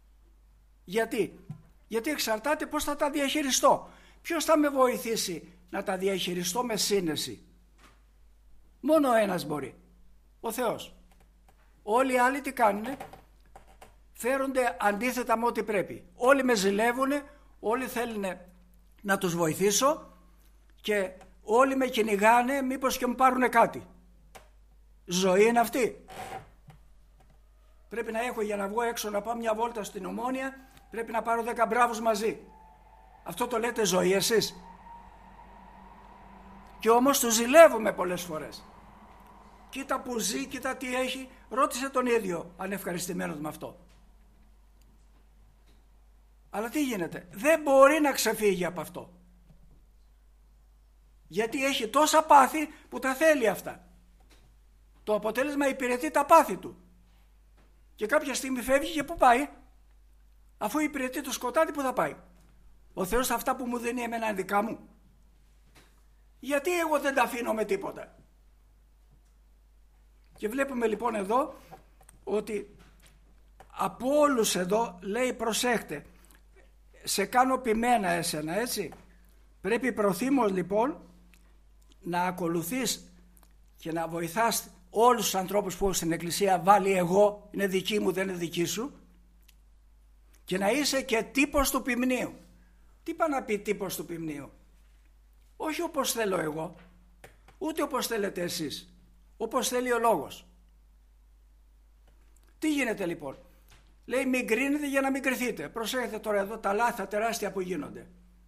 Γιατί εξαρτάται πώς θα τα διαχειριστώ. Ποιος θα με βοηθήσει να τα διαχειριστώ με σύνεση? Μόνο ένας μπορεί, ο Θεός. Όλοι οι άλλοι τι κάνουνε? Φέρονται αντίθετα με ό,τι πρέπει. Όλοι με ζηλεύουνε, όλοι θέλουν να τους βοηθήσω και όλοι με κυνηγάνε μήπως και μου πάρουνε κάτι. Ζωή είναι αυτή? Πρέπει να έχω, για να βγω έξω να πάω μια βόλτα στην Ομόνια, πρέπει να πάρω 10 μπράβους μαζί. Αυτό το λέτε ζωή εσείς? Και όμως τους ζηλεύουμε πολλές φορές. Κοίτα που ζει, κοίτα τι έχει. Ρώτησε τον ίδιο ανευχαριστημένος με αυτό. Αλλά τι γίνεται? Δεν μπορεί να ξεφύγει από αυτό, γιατί έχει τόσα πάθη που τα θέλει αυτά. Το αποτέλεσμα υπηρετεί τα πάθη του. Και κάποια στιγμή φεύγει και πού πάει? Αφού υπηρετεί το σκοτάδι, που θα πάει? Ο Θεός αυτά που μου δίνει εμένα είναι δικά μου? Γιατί εγώ δεν τα αφήνω με τίποτα? Και βλέπουμε λοιπόν εδώ ότι από όλους εδώ λέει, προσέχτε, σε κάνω ποιμένα εσένα, έτσι. Πρέπει προθύμως λοιπόν να ακολουθείς και να βοηθάς όλους τους ανθρώπους που στην εκκλησία βάλει εγώ, είναι δική μου, δεν είναι δική σου, και να είσαι και τύπος του ποιμνίου. Τι πάει να πει τύπος του ποιμνίου? Όχι όπως θέλω εγώ, ούτε όπως θέλετε εσείς, όπως θέλει ο λόγος. Τι γίνεται λοιπόν? Λέει μην κρίνετε για να μην κρυθείτε. Προσέχετε τώρα εδώ τα λάθη τεράστια που γίνονται.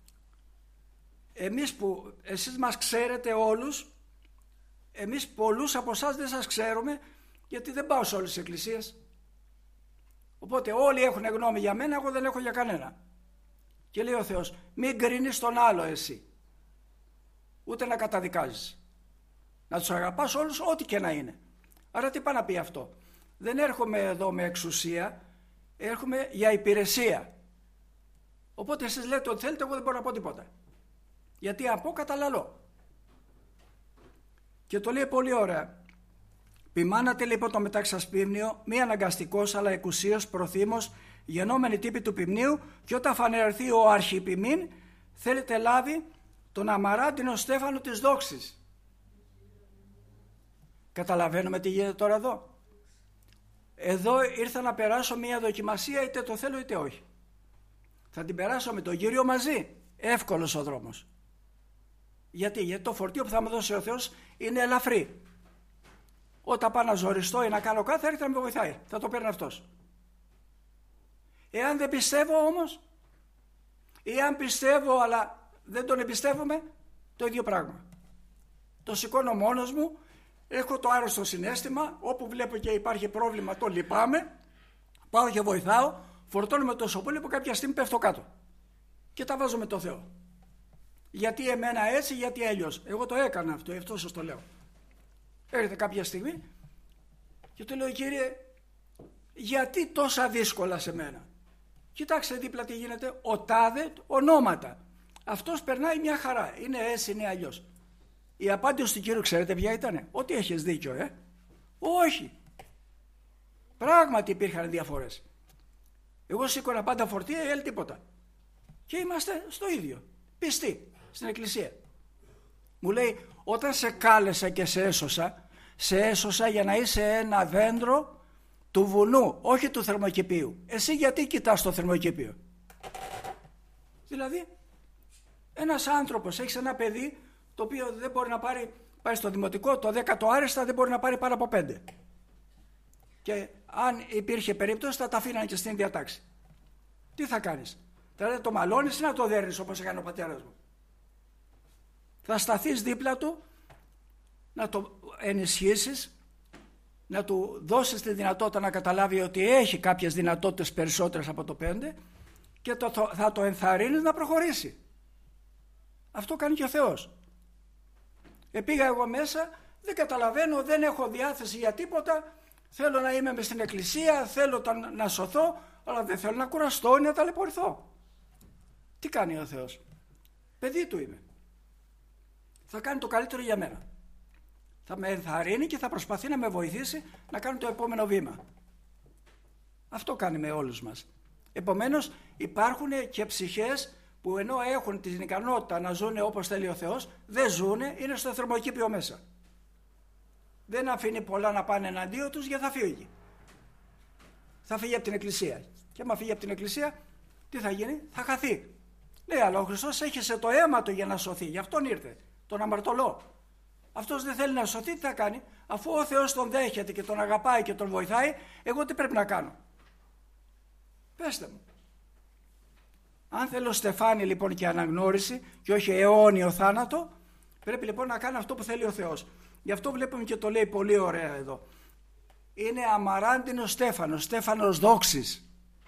Εσείς μας ξέρετε όλους, εμείς πολλούς από εσάς δεν σας ξέρουμε, γιατί δεν πάω σε όλες τις εκκλησίες. Οπότε όλοι έχουν γνώμη για μένα, εγώ δεν έχω για κανένα. Και λέει ο Θεός, μην κρίνεις τον άλλο εσύ, ούτε να καταδικάζεις. Να τους αγαπάς όλους ό,τι και να είναι. Άρα τι πάει να πει αυτό? Δεν έρχομαι εδώ με εξουσία, έρχομαι για υπηρεσία. Οπότε εσείς λέτε ότι θέλετε, εγώ δεν μπορώ να πω τίποτα. Γιατί αν πω καταλαλώ. Και το λέει πολύ ωραία. Ποιμάνατε λοιπόν το μεταξύ σας ποίμνιο, μη αναγκαστικός αλλά εκουσίως προθύμος, γενόμενοι τύποι του ποιμνίου, και όταν φανερωθεί ο αρχιποιμήν, θέλετε λάβει τον αμαράντινο στέφανο της δόξης. Καταλαβαίνουμε τι γίνεται τώρα εδώ? Εδώ ήρθα να περάσω μια δοκιμασία, είτε το θέλω είτε όχι. Θα την περάσω με τον Κύριο μαζί. Εύκολος ο δρόμος. Γιατί το φορτίο που θα μου δώσει ο Θεός είναι ελαφρύ. Όταν πάω να ζοριστώ ή να κάνω κάτι, έρχεται να με βοηθάει. Θα το παίρνει αυτός. Εάν δεν πιστεύω όμως, ή αν πιστεύω αλλά δεν τον εμπιστεύομαι, το ίδιο πράγμα. Το σηκώνω μόνος μου, έχω το άρρωστο συναίσθημα, όπου βλέπω και υπάρχει πρόβλημα το λυπάμαι, πάω και βοηθάω, φορτώνουμε τόσο πολύ που κάποια στιγμή πέφτω κάτω. Και τα βάζω με το Θεό. Γιατί εμένα έτσι, γιατί αλλιώς. Εγώ το έκανα αυτό, αυτό σας το λέω. Έρχεται κάποια στιγμή και του λέω, Κύριε, γιατί τόσα δύσκολα σε μένα? Κοιτάξτε δίπλα τι γίνεται, ο τάδε ονόματα. Αυτός περνάει μια χαρά, είναι έτσι, είναι αλλιώς. Η απάντηση του Κύριου ξέρετε ποια ήτανε? Ότι έχεις δίκιο, Όχι. Πράγματι υπήρχαν διαφορές. Εγώ σήκωνα πάντα φορτία, η άλλη τίποτα. Και είμαστε στο ίδιο. Πιστοί στην εκκλησία. Μου λέει, όταν σε κάλεσα και σε έσωσα για να είσαι ένα δέντρο του βουνού, όχι του θερμοκηπίου. Εσύ γιατί κοιτάς το θερμοκηπίο? Δηλαδή, ένας άνθρωπος, έχεις ένα παιδί το οποίο δεν μπορεί να πάει στο δημοτικό, το 10ο άρεστα δεν μπορεί να πάρει πάρα από 5. Και αν υπήρχε περίπτωση θα τα αφήνανε και στην διατάξη. Τι θα κάνεις? Θα το μαλώνεις ή να το δέρνεις όπως έκανε ο πατέρας μου? Θα σταθείς δίπλα του, να το ενισχύσεις, να του δώσεις τη δυνατότητα να καταλάβει ότι έχει κάποιες δυνατότητες περισσότερες από το 5 και θα το ενθαρρύνεις να προχωρήσει. Αυτό κάνει και ο Θεός. Πήγα εγώ μέσα, δεν καταλαβαίνω, δεν έχω διάθεση για τίποτα, θέλω να είμαι μες στην εκκλησία, θέλω να σωθώ, αλλά δεν θέλω να κουραστώ ή να ταλαιπωρηθώ. Τι κάνει ο Θεός? Παιδί του είμαι. Θα κάνει το καλύτερο για μένα. Θα με ενθαρρύνει και θα προσπαθεί να με βοηθήσει να κάνω το επόμενο βήμα. Αυτό κάνει με όλους μας. Επομένως υπάρχουν και ψυχές που ενώ έχουν την ικανότητα να ζουν όπως θέλει ο Θεός, δεν ζουν, είναι στο θερμοκήπιο μέσα. Δεν αφήνει πολλά να πάνε εναντίον τους γιατί θα φύγει. Θα φύγει από την εκκλησία. Και άμα φύγει από την εκκλησία, τι θα γίνει? Θα χαθεί. Λέει, αλλά ο Χριστός έχισε το αίμα του για να σωθεί. Γι' αυτόν ήρθε. Τον αμαρτωλό. Αυτός δεν θέλει να σωθεί, τι θα κάνει? Αφού ο Θεός τον δέχεται και τον αγαπάει και τον βοηθάει, εγώ τι πρέπει να κάνω? Πέστε μου. Αν θέλω στεφάνι λοιπόν και αναγνώριση και όχι αιώνιο θάνατο, πρέπει λοιπόν να κάνω αυτό που θέλει ο Θεός. Γι' αυτό βλέπουμε και το λέει πολύ ωραία εδώ. Είναι αμαράντινο στέφανος, στέφανος δόξης.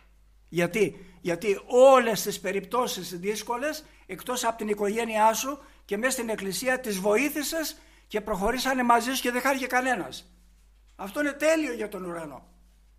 Γιατί όλες τις περιπτώσεις δύσκολες, εκτός από την οικογένειά σου και μέσα στην εκκλησία, τις βοήθησες και προχωρήσανε μαζί σου και δεν χάρηκε κανένας. Αυτό είναι τέλειο για τον ουρανό.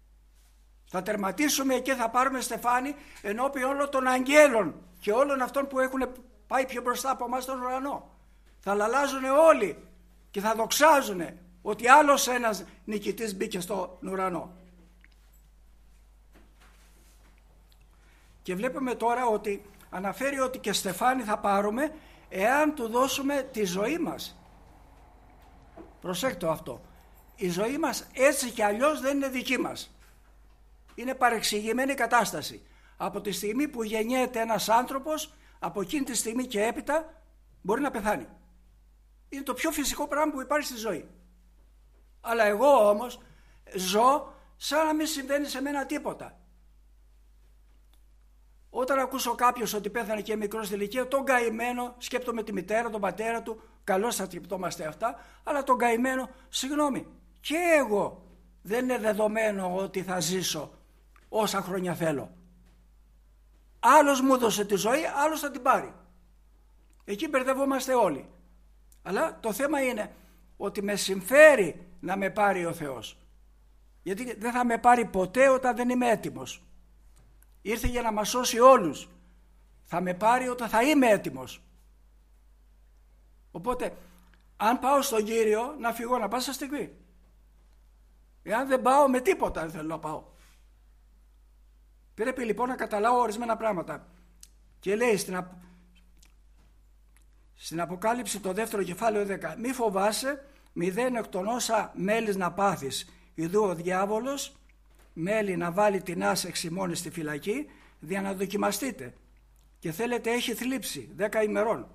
Θα τερματίσουμε και θα πάρουμε στεφάνι ενώπιον όλων των αγγέλων και όλων αυτών που έχουν πάει πιο μπροστά από εμάς στον ουρανό. Θα λαλάζουν όλοι και θα δοξάζουν ότι άλλος ένας νικητής μπήκε στον ουρανό. Και βλέπουμε τώρα ότι αναφέρει ότι και στεφάνι θα πάρουμε εάν του δώσουμε τη ζωή μας. Προσέξτε αυτό. Η ζωή μας έτσι και αλλιώς δεν είναι δική μας. Είναι παρεξηγημένη κατάσταση. Από τη στιγμή που γεννιέται ένας άνθρωπος, από εκείνη τη στιγμή και έπειτα μπορεί να πεθάνει. Είναι το πιο φυσικό πράγμα που υπάρχει στη ζωή. Αλλά εγώ όμως ζω σαν να μην συμβαίνει σε μένα τίποτα. Όταν ακούσω κάποιος ότι πέθανε και μικρός στην ηλικία, τον καημένο, σκέπτομαι τη μητέρα, τον πατέρα του, καλώς θα σκεπτόμαστε αυτά, αλλά τον καημένο, συγγνώμη, και εγώ δεν είναι δεδομένο ότι θα ζήσω όσα χρόνια θέλω. Άλλος μου έδωσε τη ζωή, άλλος θα την πάρει. Εκεί μπερδευόμαστε όλοι. Αλλά το θέμα είναι ότι με συμφέρει να με πάρει ο Θεός. Γιατί δεν θα με πάρει ποτέ όταν δεν είμαι έτοιμος. Ήρθε για να μας σώσει όλους. Θα με πάρει όταν θα είμαι έτοιμος. Οπότε, αν πάω στον Κύριο, να φύγω να πάσα στιγμή. Εάν δεν πάω, με τίποτα δεν θέλω να πάω. Πρέπει λοιπόν να καταλάβω ορισμένα πράγματα. Και λέει στην Αποκάλυψη το 2ο κεφάλαιο 10, μη φοβάσαι, μηδέν εκ των όσα μέλης να πάθεις. Ιδού ο διάβολος μέλη να βάλει την άσε εξημώνη στη φυλακή, δια να δοκιμαστείτε. Και θέλετε έχει θλίψη 10 ημερών.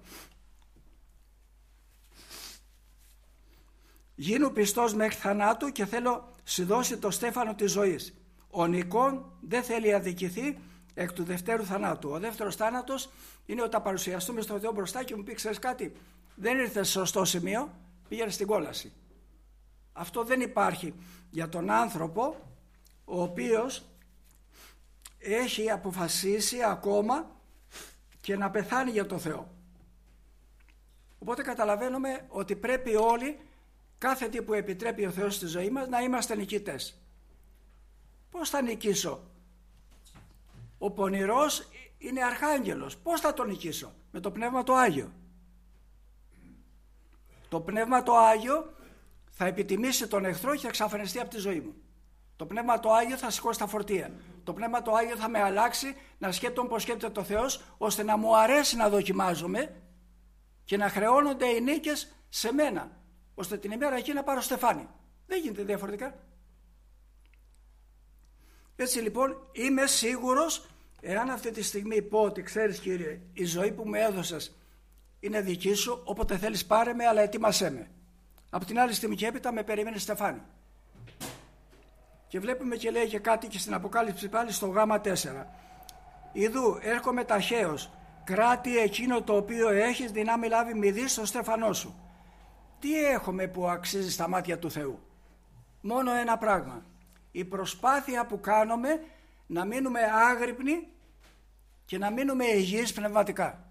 Γίνου πιστός μέχρι θανάτου και θέλω σου δώσει το στέφανο της ζωής. Ο Νικόν δεν θέλει αδικηθεί εκ του δευτέρου θανάτου. Ο δεύτερος θάνατος είναι όταν παρουσιαστούμε στον Θεό μπροστά και μου πει, ξέρεις κάτι, δεν ήρθε σε σωστό σημείο, πήγαινε στην κόλαση. Αυτό δεν υπάρχει για τον άνθρωπο ο οποίος έχει αποφασίσει ακόμα και να πεθάνει για το Θεό. Οπότε καταλαβαίνουμε ότι πρέπει όλοι, κάθε τι που επιτρέπει ο Θεός στη ζωή μας, να είμαστε νικητές. Πώς θα νικήσω? Ο πονηρός είναι αρχάγγελος. Πώς θα τον νικήσω? Με το Πνεύμα το Άγιο. Το Πνεύμα το Άγιο θα επιτιμήσει τον εχθρό και θα εξαφανιστεί από τη ζωή μου. Το Πνεύμα το Άγιο θα σηκώσει τα φορτία. Το Πνεύμα το Άγιο θα με αλλάξει να σκέπτομαι πως σκέπτεται ο Θεός, ώστε να μου αρέσει να δοκιμάζομαι και να χρεώνονται οι νίκες σε μένα, ώστε την ημέρα εκεί να πάρω στεφάνι. Δεν γίνεται διαφορετικά. Έτσι λοιπόν είμαι σίγουρος, εάν αυτή τη στιγμή πω ότι ξέρεις Κύριε, η ζωή που μου έδωσες είναι δική σου, όποτε θέλεις πάρε με, αλλά ετοίμασέ με. Από την άλλη στιγμή και έπειτα με περιμένει στεφάνι. Και βλέπουμε και λέει και κάτι και στην Αποκάλυψη πάλι στο γάμα 4. Ιδού έρχομαι ταχαίως, κράτη εκείνο το οποίο έχεις δυνάμει λάβει μηδή στο στέφανό σου. Τι έχουμε που αξίζει στα μάτια του Θεού? Μόνο ένα πράγμα. Η προσπάθεια που κάνουμε να μείνουμε άγρυπνοι και να μείνουμε υγιείς πνευματικά.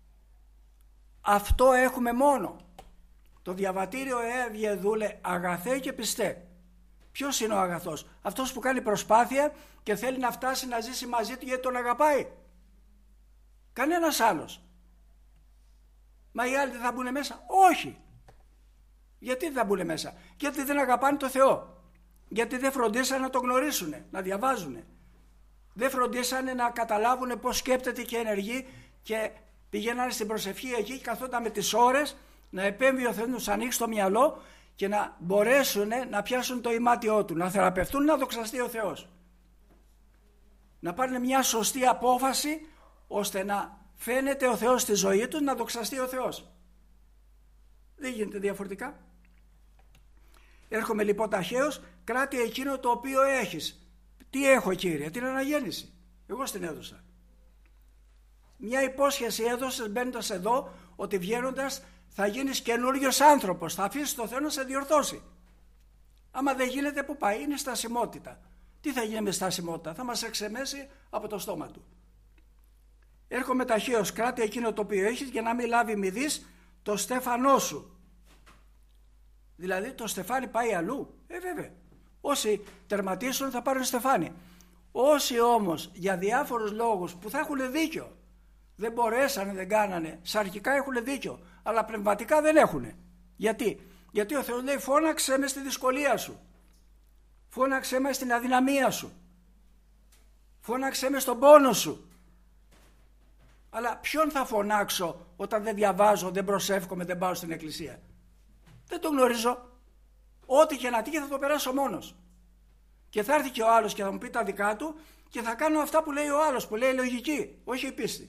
Αυτό έχουμε μόνο. Το διαβατήριο έβγε δούλε αγαθέ και πιστέ. Ποιος είναι ο αγαθός? Αυτός που κάνει προσπάθεια και θέλει να φτάσει να ζήσει μαζί του γιατί τον αγαπάει. Κανένας άλλος. Μα οι άλλοι δεν θα μπουν μέσα? Όχι. Γιατί δεν θα μπουν μέσα? Γιατί δεν αγαπάνε το Θεό. Γιατί δεν φροντίσανε να τον γνωρίσουν, να διαβάζουν. Δεν φροντίσανε να καταλάβουν πώς σκέπτεται και ενεργεί και πηγαίνανε στην προσευχή εκεί και καθόταν με τις ώρες να επέμβει ο Θεός, να τους ανοίξει το μυαλό και να μπορέσουν να πιάσουν το ημάτιό του, να θεραπευτούν, να δοξαστεί ο Θεός. Να πάρουν μια σωστή απόφαση ώστε να φαίνεται ο Θεός στη ζωή τους, να δοξαστεί ο Θεός. Δεν γίνεται διαφορετικά. Έρχομαι λοιπόν ταχαίως, κράτη εκείνο το οποίο έχεις. Τι έχω Κύριε? Την αναγέννηση. Εγώ στην έδωσα. Μια υπόσχεση έδωσες μπαίνοντας εδώ, ότι βγαίνοντας θα γίνεις καινούριος άνθρωπος, θα αφήσεις το Θεό να σε διορθώσει. Άμα δεν γίνεται, που πάει? Είναι στασιμότητα. Τι θα γίνει με στασιμότητα? Θα μας εξεμέσει από το στόμα του. Έρχομαι ταχαίως, κράτη εκείνο το οποίο έχεις για να μην λάβει μηδής το στέφανό σου. Δηλαδή το στεφάνι πάει αλλού. Βέβαια. Όσοι τερματίσουν θα πάρουν στεφάνι. Όσοι όμως για διάφορους λόγους που θα έχουν δίκιο, δεν μπορέσανε, δεν κάνανε, σαρκικά έχουν δίκιο, αλλά πνευματικά δεν έχουν. Γιατί? Γιατί ο Θεός λέει φώναξε με στη δυσκολία σου. Φώναξε με στην αδυναμία σου. Φώναξε με στον πόνο σου. Αλλά ποιον θα φωνάξω όταν δεν διαβάζω, δεν προσεύχομαι, δεν πάω στην εκκλησία? Δεν τον γνωρίζω. Ό,τι και να τύχει θα το περάσω μόνος. Και θα έρθει και ο άλλος και θα μου πει τα δικά του και θα κάνω αυτά που λέει ο άλλος, που λέει η λογική, όχι η πίστη.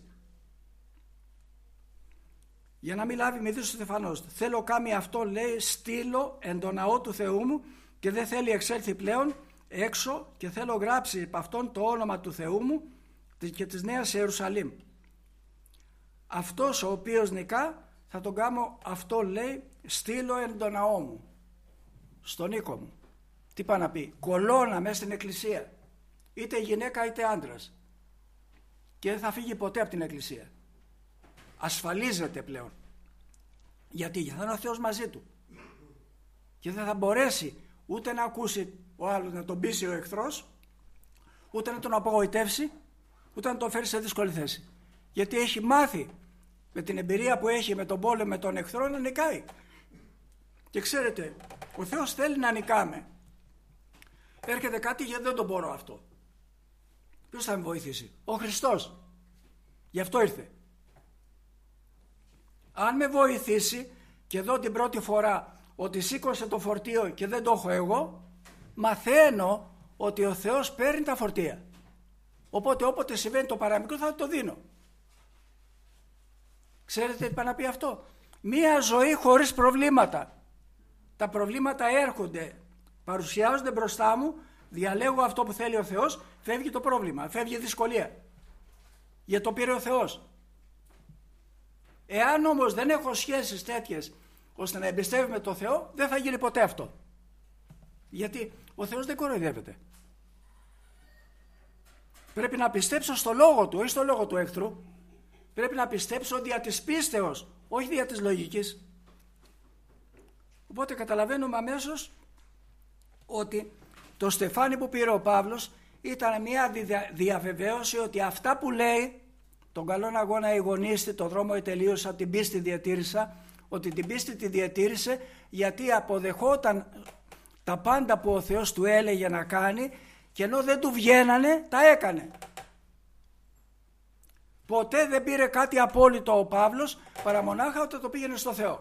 Για να μην λάβει μυθίς ο Στεφανός. Θέλω κάμει αυτό, λέει, στείλω εν το ναό του Θεού μου και δεν θέλει εξέλθει πλέον έξω και θέλω γράψει από αυτόν το όνομα του Θεού μου και της Νέας Ιερουσαλήμ. Αυτός ο οποίος νικά θα τον κάνω, αυτό λέει, στείλω εν το ναό μου, στον οίκο μου. Τι πάει να πει? Κολώνα μέσα στην εκκλησία, είτε γυναίκα είτε άντρας, και δεν θα φύγει ποτέ από την εκκλησία. Ασφαλίζεται πλέον. Γιατί θα είναι ο Θεός μαζί του και δεν θα μπορέσει ούτε να ακούσει ο άλλος, να τον πείσει ο εχθρός, ούτε να τον απογοητεύσει, ούτε να τον φέρει σε δύσκολη θέση. Γιατί έχει μάθει με την εμπειρία που έχει με τον πόλεμο, με τον εχθρό, να νικάει. Και ξέρετε, ο Θεός θέλει να νικάμε. Έρχεται κάτι γιατί δεν το μπορώ αυτό. Ποιος θα με βοηθήσει? Ο Χριστός. Γι' αυτό ήρθε. Αν με βοηθήσει και δω την πρώτη φορά ότι σήκωσε το φορτίο και δεν το έχω εγώ, μαθαίνω ότι ο Θεός παίρνει τα φορτία. Οπότε όποτε συμβαίνει το παραμικρό θα το δίνω. Ξέρετε τι πάει να πει αυτό? Μία ζωή χωρίς προβλήματα. Τα προβλήματα έρχονται, παρουσιάζονται μπροστά μου, διαλέγω αυτό που θέλει ο Θεός, φεύγει το πρόβλημα, φεύγει η δυσκολία. Γιατί το πήρε ο Θεός. Εάν όμως δεν έχω σχέσεις τέτοιες ώστε να εμπιστεύομαι τον Θεό, δεν θα γίνει ποτέ αυτό. Γιατί ο Θεός δεν κοροϊδεύεται. Πρέπει να πιστέψω στο λόγο του, όχι στο λόγο του εχθρού. Πρέπει να πιστέψω δια της πίστεως, όχι δια της λογικής. Οπότε καταλαβαίνουμε αμέσως ότι το στεφάνι που πήρε ο Παύλος ήταν μια διαβεβαίωση ότι αυτά που λέει, τον καλόν αγώνα εγωνίστη, το δρόμο ετελείωσα, την πίστη διατήρησα, ότι την πίστη τη διατήρησε γιατί αποδεχόταν τα πάντα που ο Θεός του έλεγε να κάνει και ενώ δεν του βγαίνανε, τα έκανε. Ποτέ δεν πήρε κάτι απόλυτο ο Παύλος παρά μονάχα όταν το πήγαινε στο Θεό.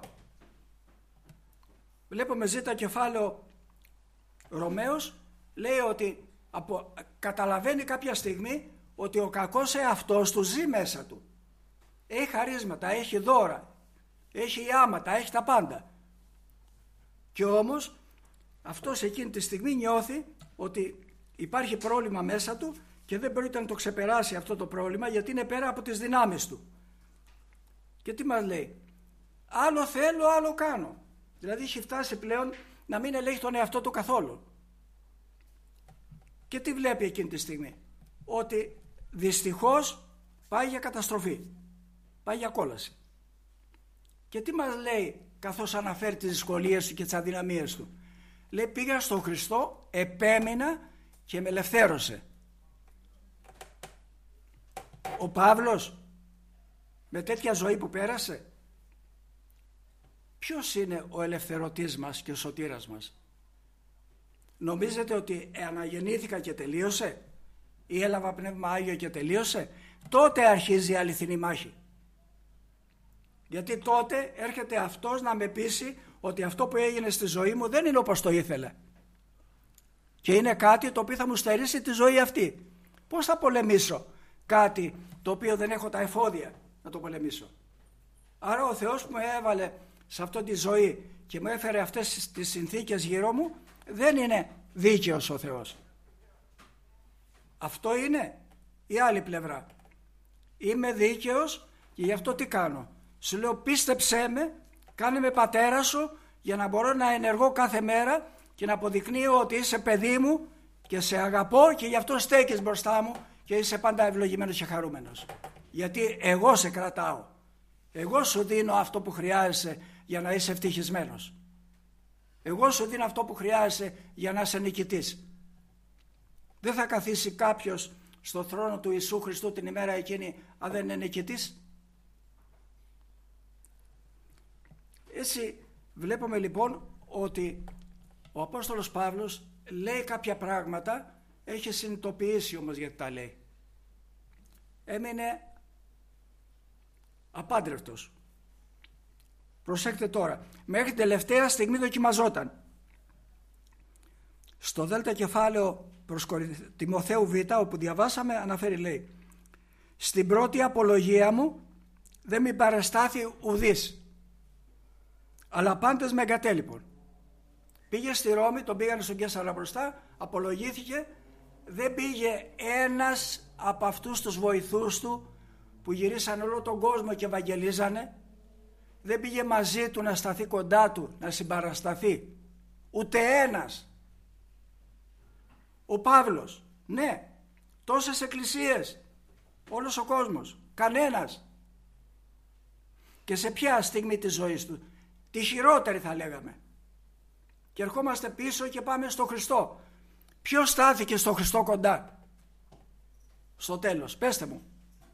Βλέπουμε ζήτα κεφάλαιο Ρωμαίος, λέει ότι καταλαβαίνει κάποια στιγμή ότι ο κακός εαυτός του ζει μέσα του. Έχει χαρίσματα, έχει δώρα, έχει ιάματα, έχει τα πάντα. Και όμως αυτός εκείνη τη στιγμή νιώθει ότι υπάρχει πρόβλημα μέσα του και δεν μπορεί να το ξεπεράσει αυτό το πρόβλημα γιατί είναι πέρα από τις δυνάμεις του. Και τι μας λέει? Άλλο θέλω, άλλο κάνω. Δηλαδή έχει φτάσει πλέον να μην ελέγχει τον εαυτό του καθόλου. Και τι βλέπει εκείνη τη στιγμή? Ότι δυστυχώς πάει για καταστροφή, πάει για κόλαση. Και τι μας λέει καθώς αναφέρει τις δυσκολίες του και τις αδυναμίες του? Λέει πήγα στον Χριστό, επέμεινα και με ελευθέρωσε. Ο Παύλος με τέτοια ζωή που πέρασε, ποιος είναι ο ελευθερωτής μας και ο σωτήρας μας? Νομίζετε ότι αναγεννήθηκα και τελείωσε ή έλαβα πνεύμα Άγιο και τελείωσε? Τότε αρχίζει η αληθινή μάχη. Γιατί τότε έρχεται αυτός να με πείσει ότι αυτό που έγινε στη ζωή μου δεν είναι όπως το ήθελε και είναι κάτι το οποίο θα μου στερήσει τη ζωή αυτή. Πώς θα πολεμήσω κάτι το οποίο δεν έχω τα εφόδια να το πολεμήσω? Άρα ο Θεός που με έβαλε σε αυτή τη ζωή και μου έφερε αυτές τις συνθήκες γύρω μου δεν είναι δίκαιος ο Θεός. Αυτό είναι η άλλη πλευρά. Είμαι δίκαιος και γι' αυτό τι κάνω? Σου λέω πίστεψέ με, κάνε με πατέρα σου για να μπορώ να ενεργώ κάθε μέρα και να αποδεικνύω ότι είσαι παιδί μου και σε αγαπώ και γι' αυτό στέκεις μπροστά μου και είσαι πάντα ευλογημένος και χαρούμενος. Γιατί εγώ σε κρατάω. Εγώ σου δίνω αυτό που χρειάζεσαι για να είσαι ευτυχισμένος. Εγώ σου δίνω αυτό που χρειάζεσαι για να είσαι νικητής. Δεν θα καθίσει κάποιος στο θρόνο του Ιησού Χριστού την ημέρα εκείνη αν δεν είναι νικητής. Έτσι βλέπουμε λοιπόν ότι ο Απόστολος Παύλος λέει κάποια πράγματα, έχει συνειδητοποιήσει όμως γιατί τα λέει. Έμεινε Απάντρευτος. Προσέξτε τώρα. Μέχρι τελευταία στιγμή δοκιμαζόταν. Στο Δέλτα κεφάλαιο προς Τιμοθέου Β, όπου διαβάσαμε, αναφέρει, λέει, στην πρώτη απολογία μου δεν μη παρεστάθη ουδής, αλλά πάντες με εγκατέλειπον. Πήγε στη Ρώμη, τον πήγανε στον Καίσαρα μπροστά, απολογήθηκε, δεν πήγε ένας από αυτούς τους βοηθούς του που γυρίσαν όλο τον κόσμο και ευαγγελίζανε, δεν πήγε μαζί του να σταθεί κοντά του, να συμπαρασταθεί, ούτε ένας. Ο Παύλος, ναι, τόσες εκκλησίες, όλος ο κόσμος, κανένας. Και σε ποια στιγμή της ζωής του? Τη χειρότερη θα λέγαμε. Και ερχόμαστε πίσω και πάμε στο Χριστό. Ποιος στάθηκε στο Χριστό κοντά στο τέλος? Πέστε μου.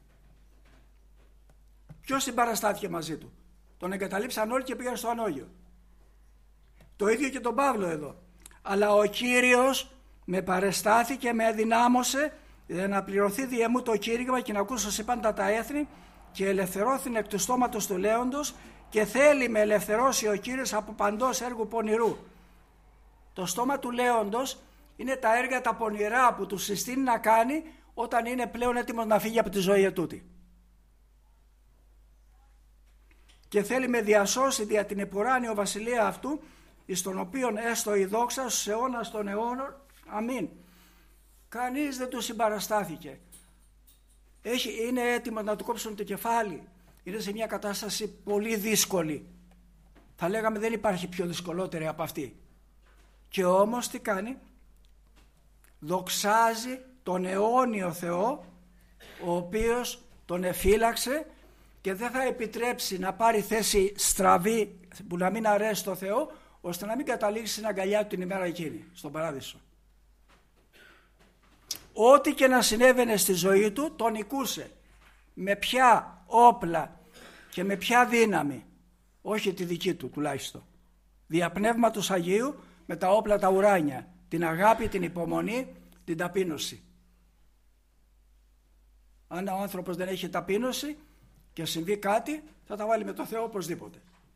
Ποιος συμπαραστάθηκε μαζί του? Τον εγκαταλείψαν όλοι και πήγαν στο ανώγειο. Το ίδιο και τον Παύλο εδώ. Αλλά ο Κύριος με παρεστάθηκε, με αδυνάμωσε για να πληρωθεί διεμού το κήρυγμα και να ακούσω σε πάντα τα έθνη, και ελευθερώθην εκ του στόματος του λέοντος, και θέλει με ελευθερώσει ο Κύριος από παντός έργου πονηρού. Το στόμα του λέοντος είναι τα έργα τα πονηρά που του συστήνει να κάνει όταν είναι πλέον έτοιμος να φύγει από τη ζωή ετούτη. Και θέλει με διασώσει δια την επουράνιο βασιλεία αυτού, εις τον οποίον έστω η δόξα στους αιώνας των αιώνων. Αμήν. Κανείς δεν του συμπαραστάθηκε. Είναι έτοιμο να του κόψουν το κεφάλι. Είναι σε μια κατάσταση πολύ δύσκολη. Θα λέγαμε δεν υπάρχει πιο δυσκολότερη από αυτή. Και όμως τι κάνει? Δοξάζει τον αιώνιο Θεό, ο οποίος τον εφύλαξε και δεν θα επιτρέψει να πάρει θέση στραβή που να μην αρέσει το Θεό, ώστε να μην καταλήξει στην αγκαλιά του την ημέρα εκείνη, στον παράδεισο. Ό,τι και να συνέβαινε στη ζωή του, τον νικούσε. Με ποια όπλα και με ποια δύναμη? Όχι τη δική του τουλάχιστον. Δια Πνεύματος Αγίου, με τα όπλα τα ουράνια. Την αγάπη, την υπομονή, την ταπείνωση. Αν ο άνθρωπος δεν έχει ταπείνωση και συμβεί κάτι, θα τα βάλει με το Θεό οπωσδήποτε.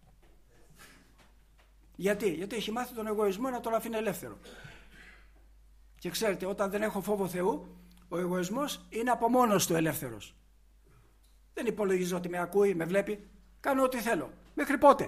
Γιατί έχει μάθει τον εγωισμό να τον αφήνει ελεύθερο. Και ξέρετε, όταν δεν έχω φόβο Θεού, ο εγωισμός είναι από μόνος του ελεύθερος. Δεν υπολογίζω ότι με ακούει, με βλέπει, κάνω ό,τι θέλω. Μέχρι πότε?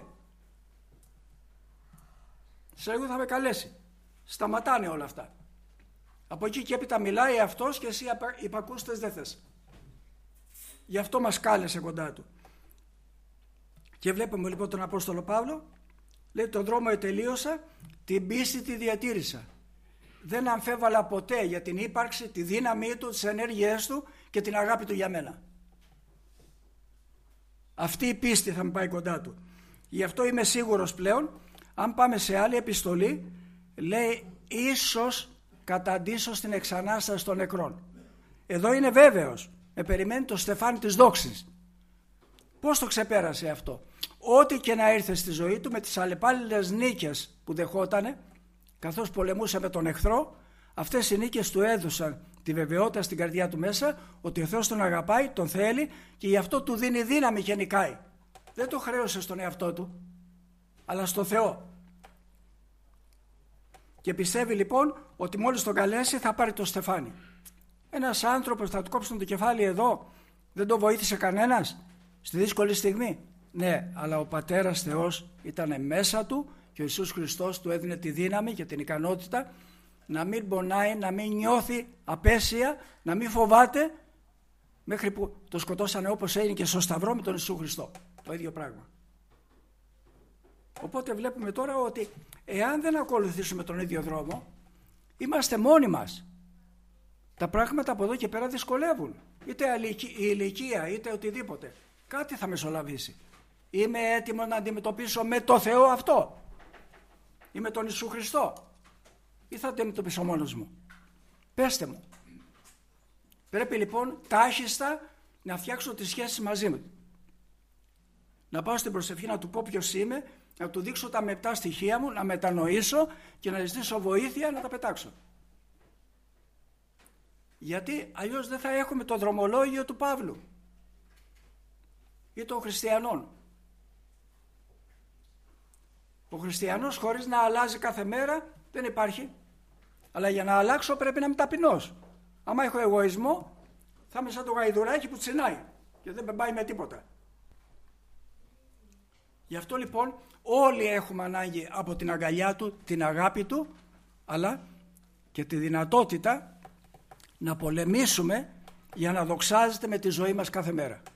Σε λίγο θα με καλέσει. Σταματάνε όλα αυτά. Από εκεί και έπειτα μιλάει αυτός και εσύ υπακούστες δεν θες. Γι' αυτό μας κάλεσε κοντά του. Και βλέπουμε λοιπόν τον Απόστολο Παύλο, λέει, τον δρόμο ετελείωσα, την πίστη τη διατήρησα. Δεν αμφέβαλα ποτέ για την ύπαρξη, τη δύναμή του, τις ενέργειές του και την αγάπη του για μένα. Αυτή η πίστη θα με πάει κοντά του. Γι' αυτό είμαι σίγουρος πλέον, αν πάμε σε άλλη επιστολή, λέει, ίσως καταντήσω στην εξανάσταση των νεκρών. Εδώ είναι βέβαιος, με περιμένει το στεφάνι της δόξης. Πώς το ξεπέρασε αυτό? Ό,τι και να ήρθε στη ζωή του, με τις αλλεπάλληλες νίκες που δεχότανε, καθώς πολεμούσε με τον εχθρό, αυτές οι νίκες του έδωσαν τη βεβαιότητα στην καρδιά του μέσα ότι ο Θεός τον αγαπάει, τον θέλει και γι' αυτό του δίνει δύναμη και νικάει. Δεν το χρέωσε στον εαυτό του, αλλά στο Θεό. Και πιστεύει λοιπόν ότι μόλις τον καλέσει θα πάρει το στεφάνι. Ένας άνθρωπος θα του κόψουν το κεφάλι εδώ, δεν το βοήθησε κανένας στη δύσκολη στιγμή? Ναι, αλλά ο Πατέρας Θεός ήταν μέσα του και ο Ιησούς Χριστός του έδινε τη δύναμη και την ικανότητα να μην πονάει, να μην νιώθει απέσια, να μην φοβάται, μέχρι που το σκοτώσανε όπως έγινε και στο Σταυρό με τον Ιησού Χριστό. Το ίδιο πράγμα. Οπότε βλέπουμε τώρα ότι εάν δεν ακολουθήσουμε τον ίδιο δρόμο, είμαστε μόνοι μας. Τα πράγματα από εδώ και πέρα δυσκολεύουν. Είτε η ηλικία, είτε οτιδήποτε. Κάτι θα μεσολαβήσει. Είμαι έτοιμος να αντιμετωπίσω με το Θεό αυτό ή με τον Ιησού Χριστό, ή θα αντιμετωπίσω μόνος μου? Πέστε μου. Πρέπει λοιπόν τάχιστα να φτιάξω τις σχέσεις μαζί μου. Να πάω στην προσευχή να του πω ποιος είμαι, να του δείξω τα μεπτά στοιχεία μου, να μετανοήσω και να ζητήσω βοήθεια να τα πετάξω. Γιατί αλλιώς δεν θα έχουμε το δρομολόγιο του Παύλου. ή των χριστιανών. Ο χριστιανός χωρίς να αλλάζει κάθε μέρα δεν υπάρχει. Αλλά για να αλλάξω πρέπει να είμαι ταπεινός. Άμα έχω εγωισμό θα είμαι σαν το γαϊδουράκι που τσινάει και δεν πάει με τίποτα. Γι' αυτό λοιπόν όλοι έχουμε ανάγκη από την αγκαλιά του, την αγάπη του, αλλά και τη δυνατότητα να πολεμήσουμε για να δοξάζεται με τη ζωή μας κάθε μέρα.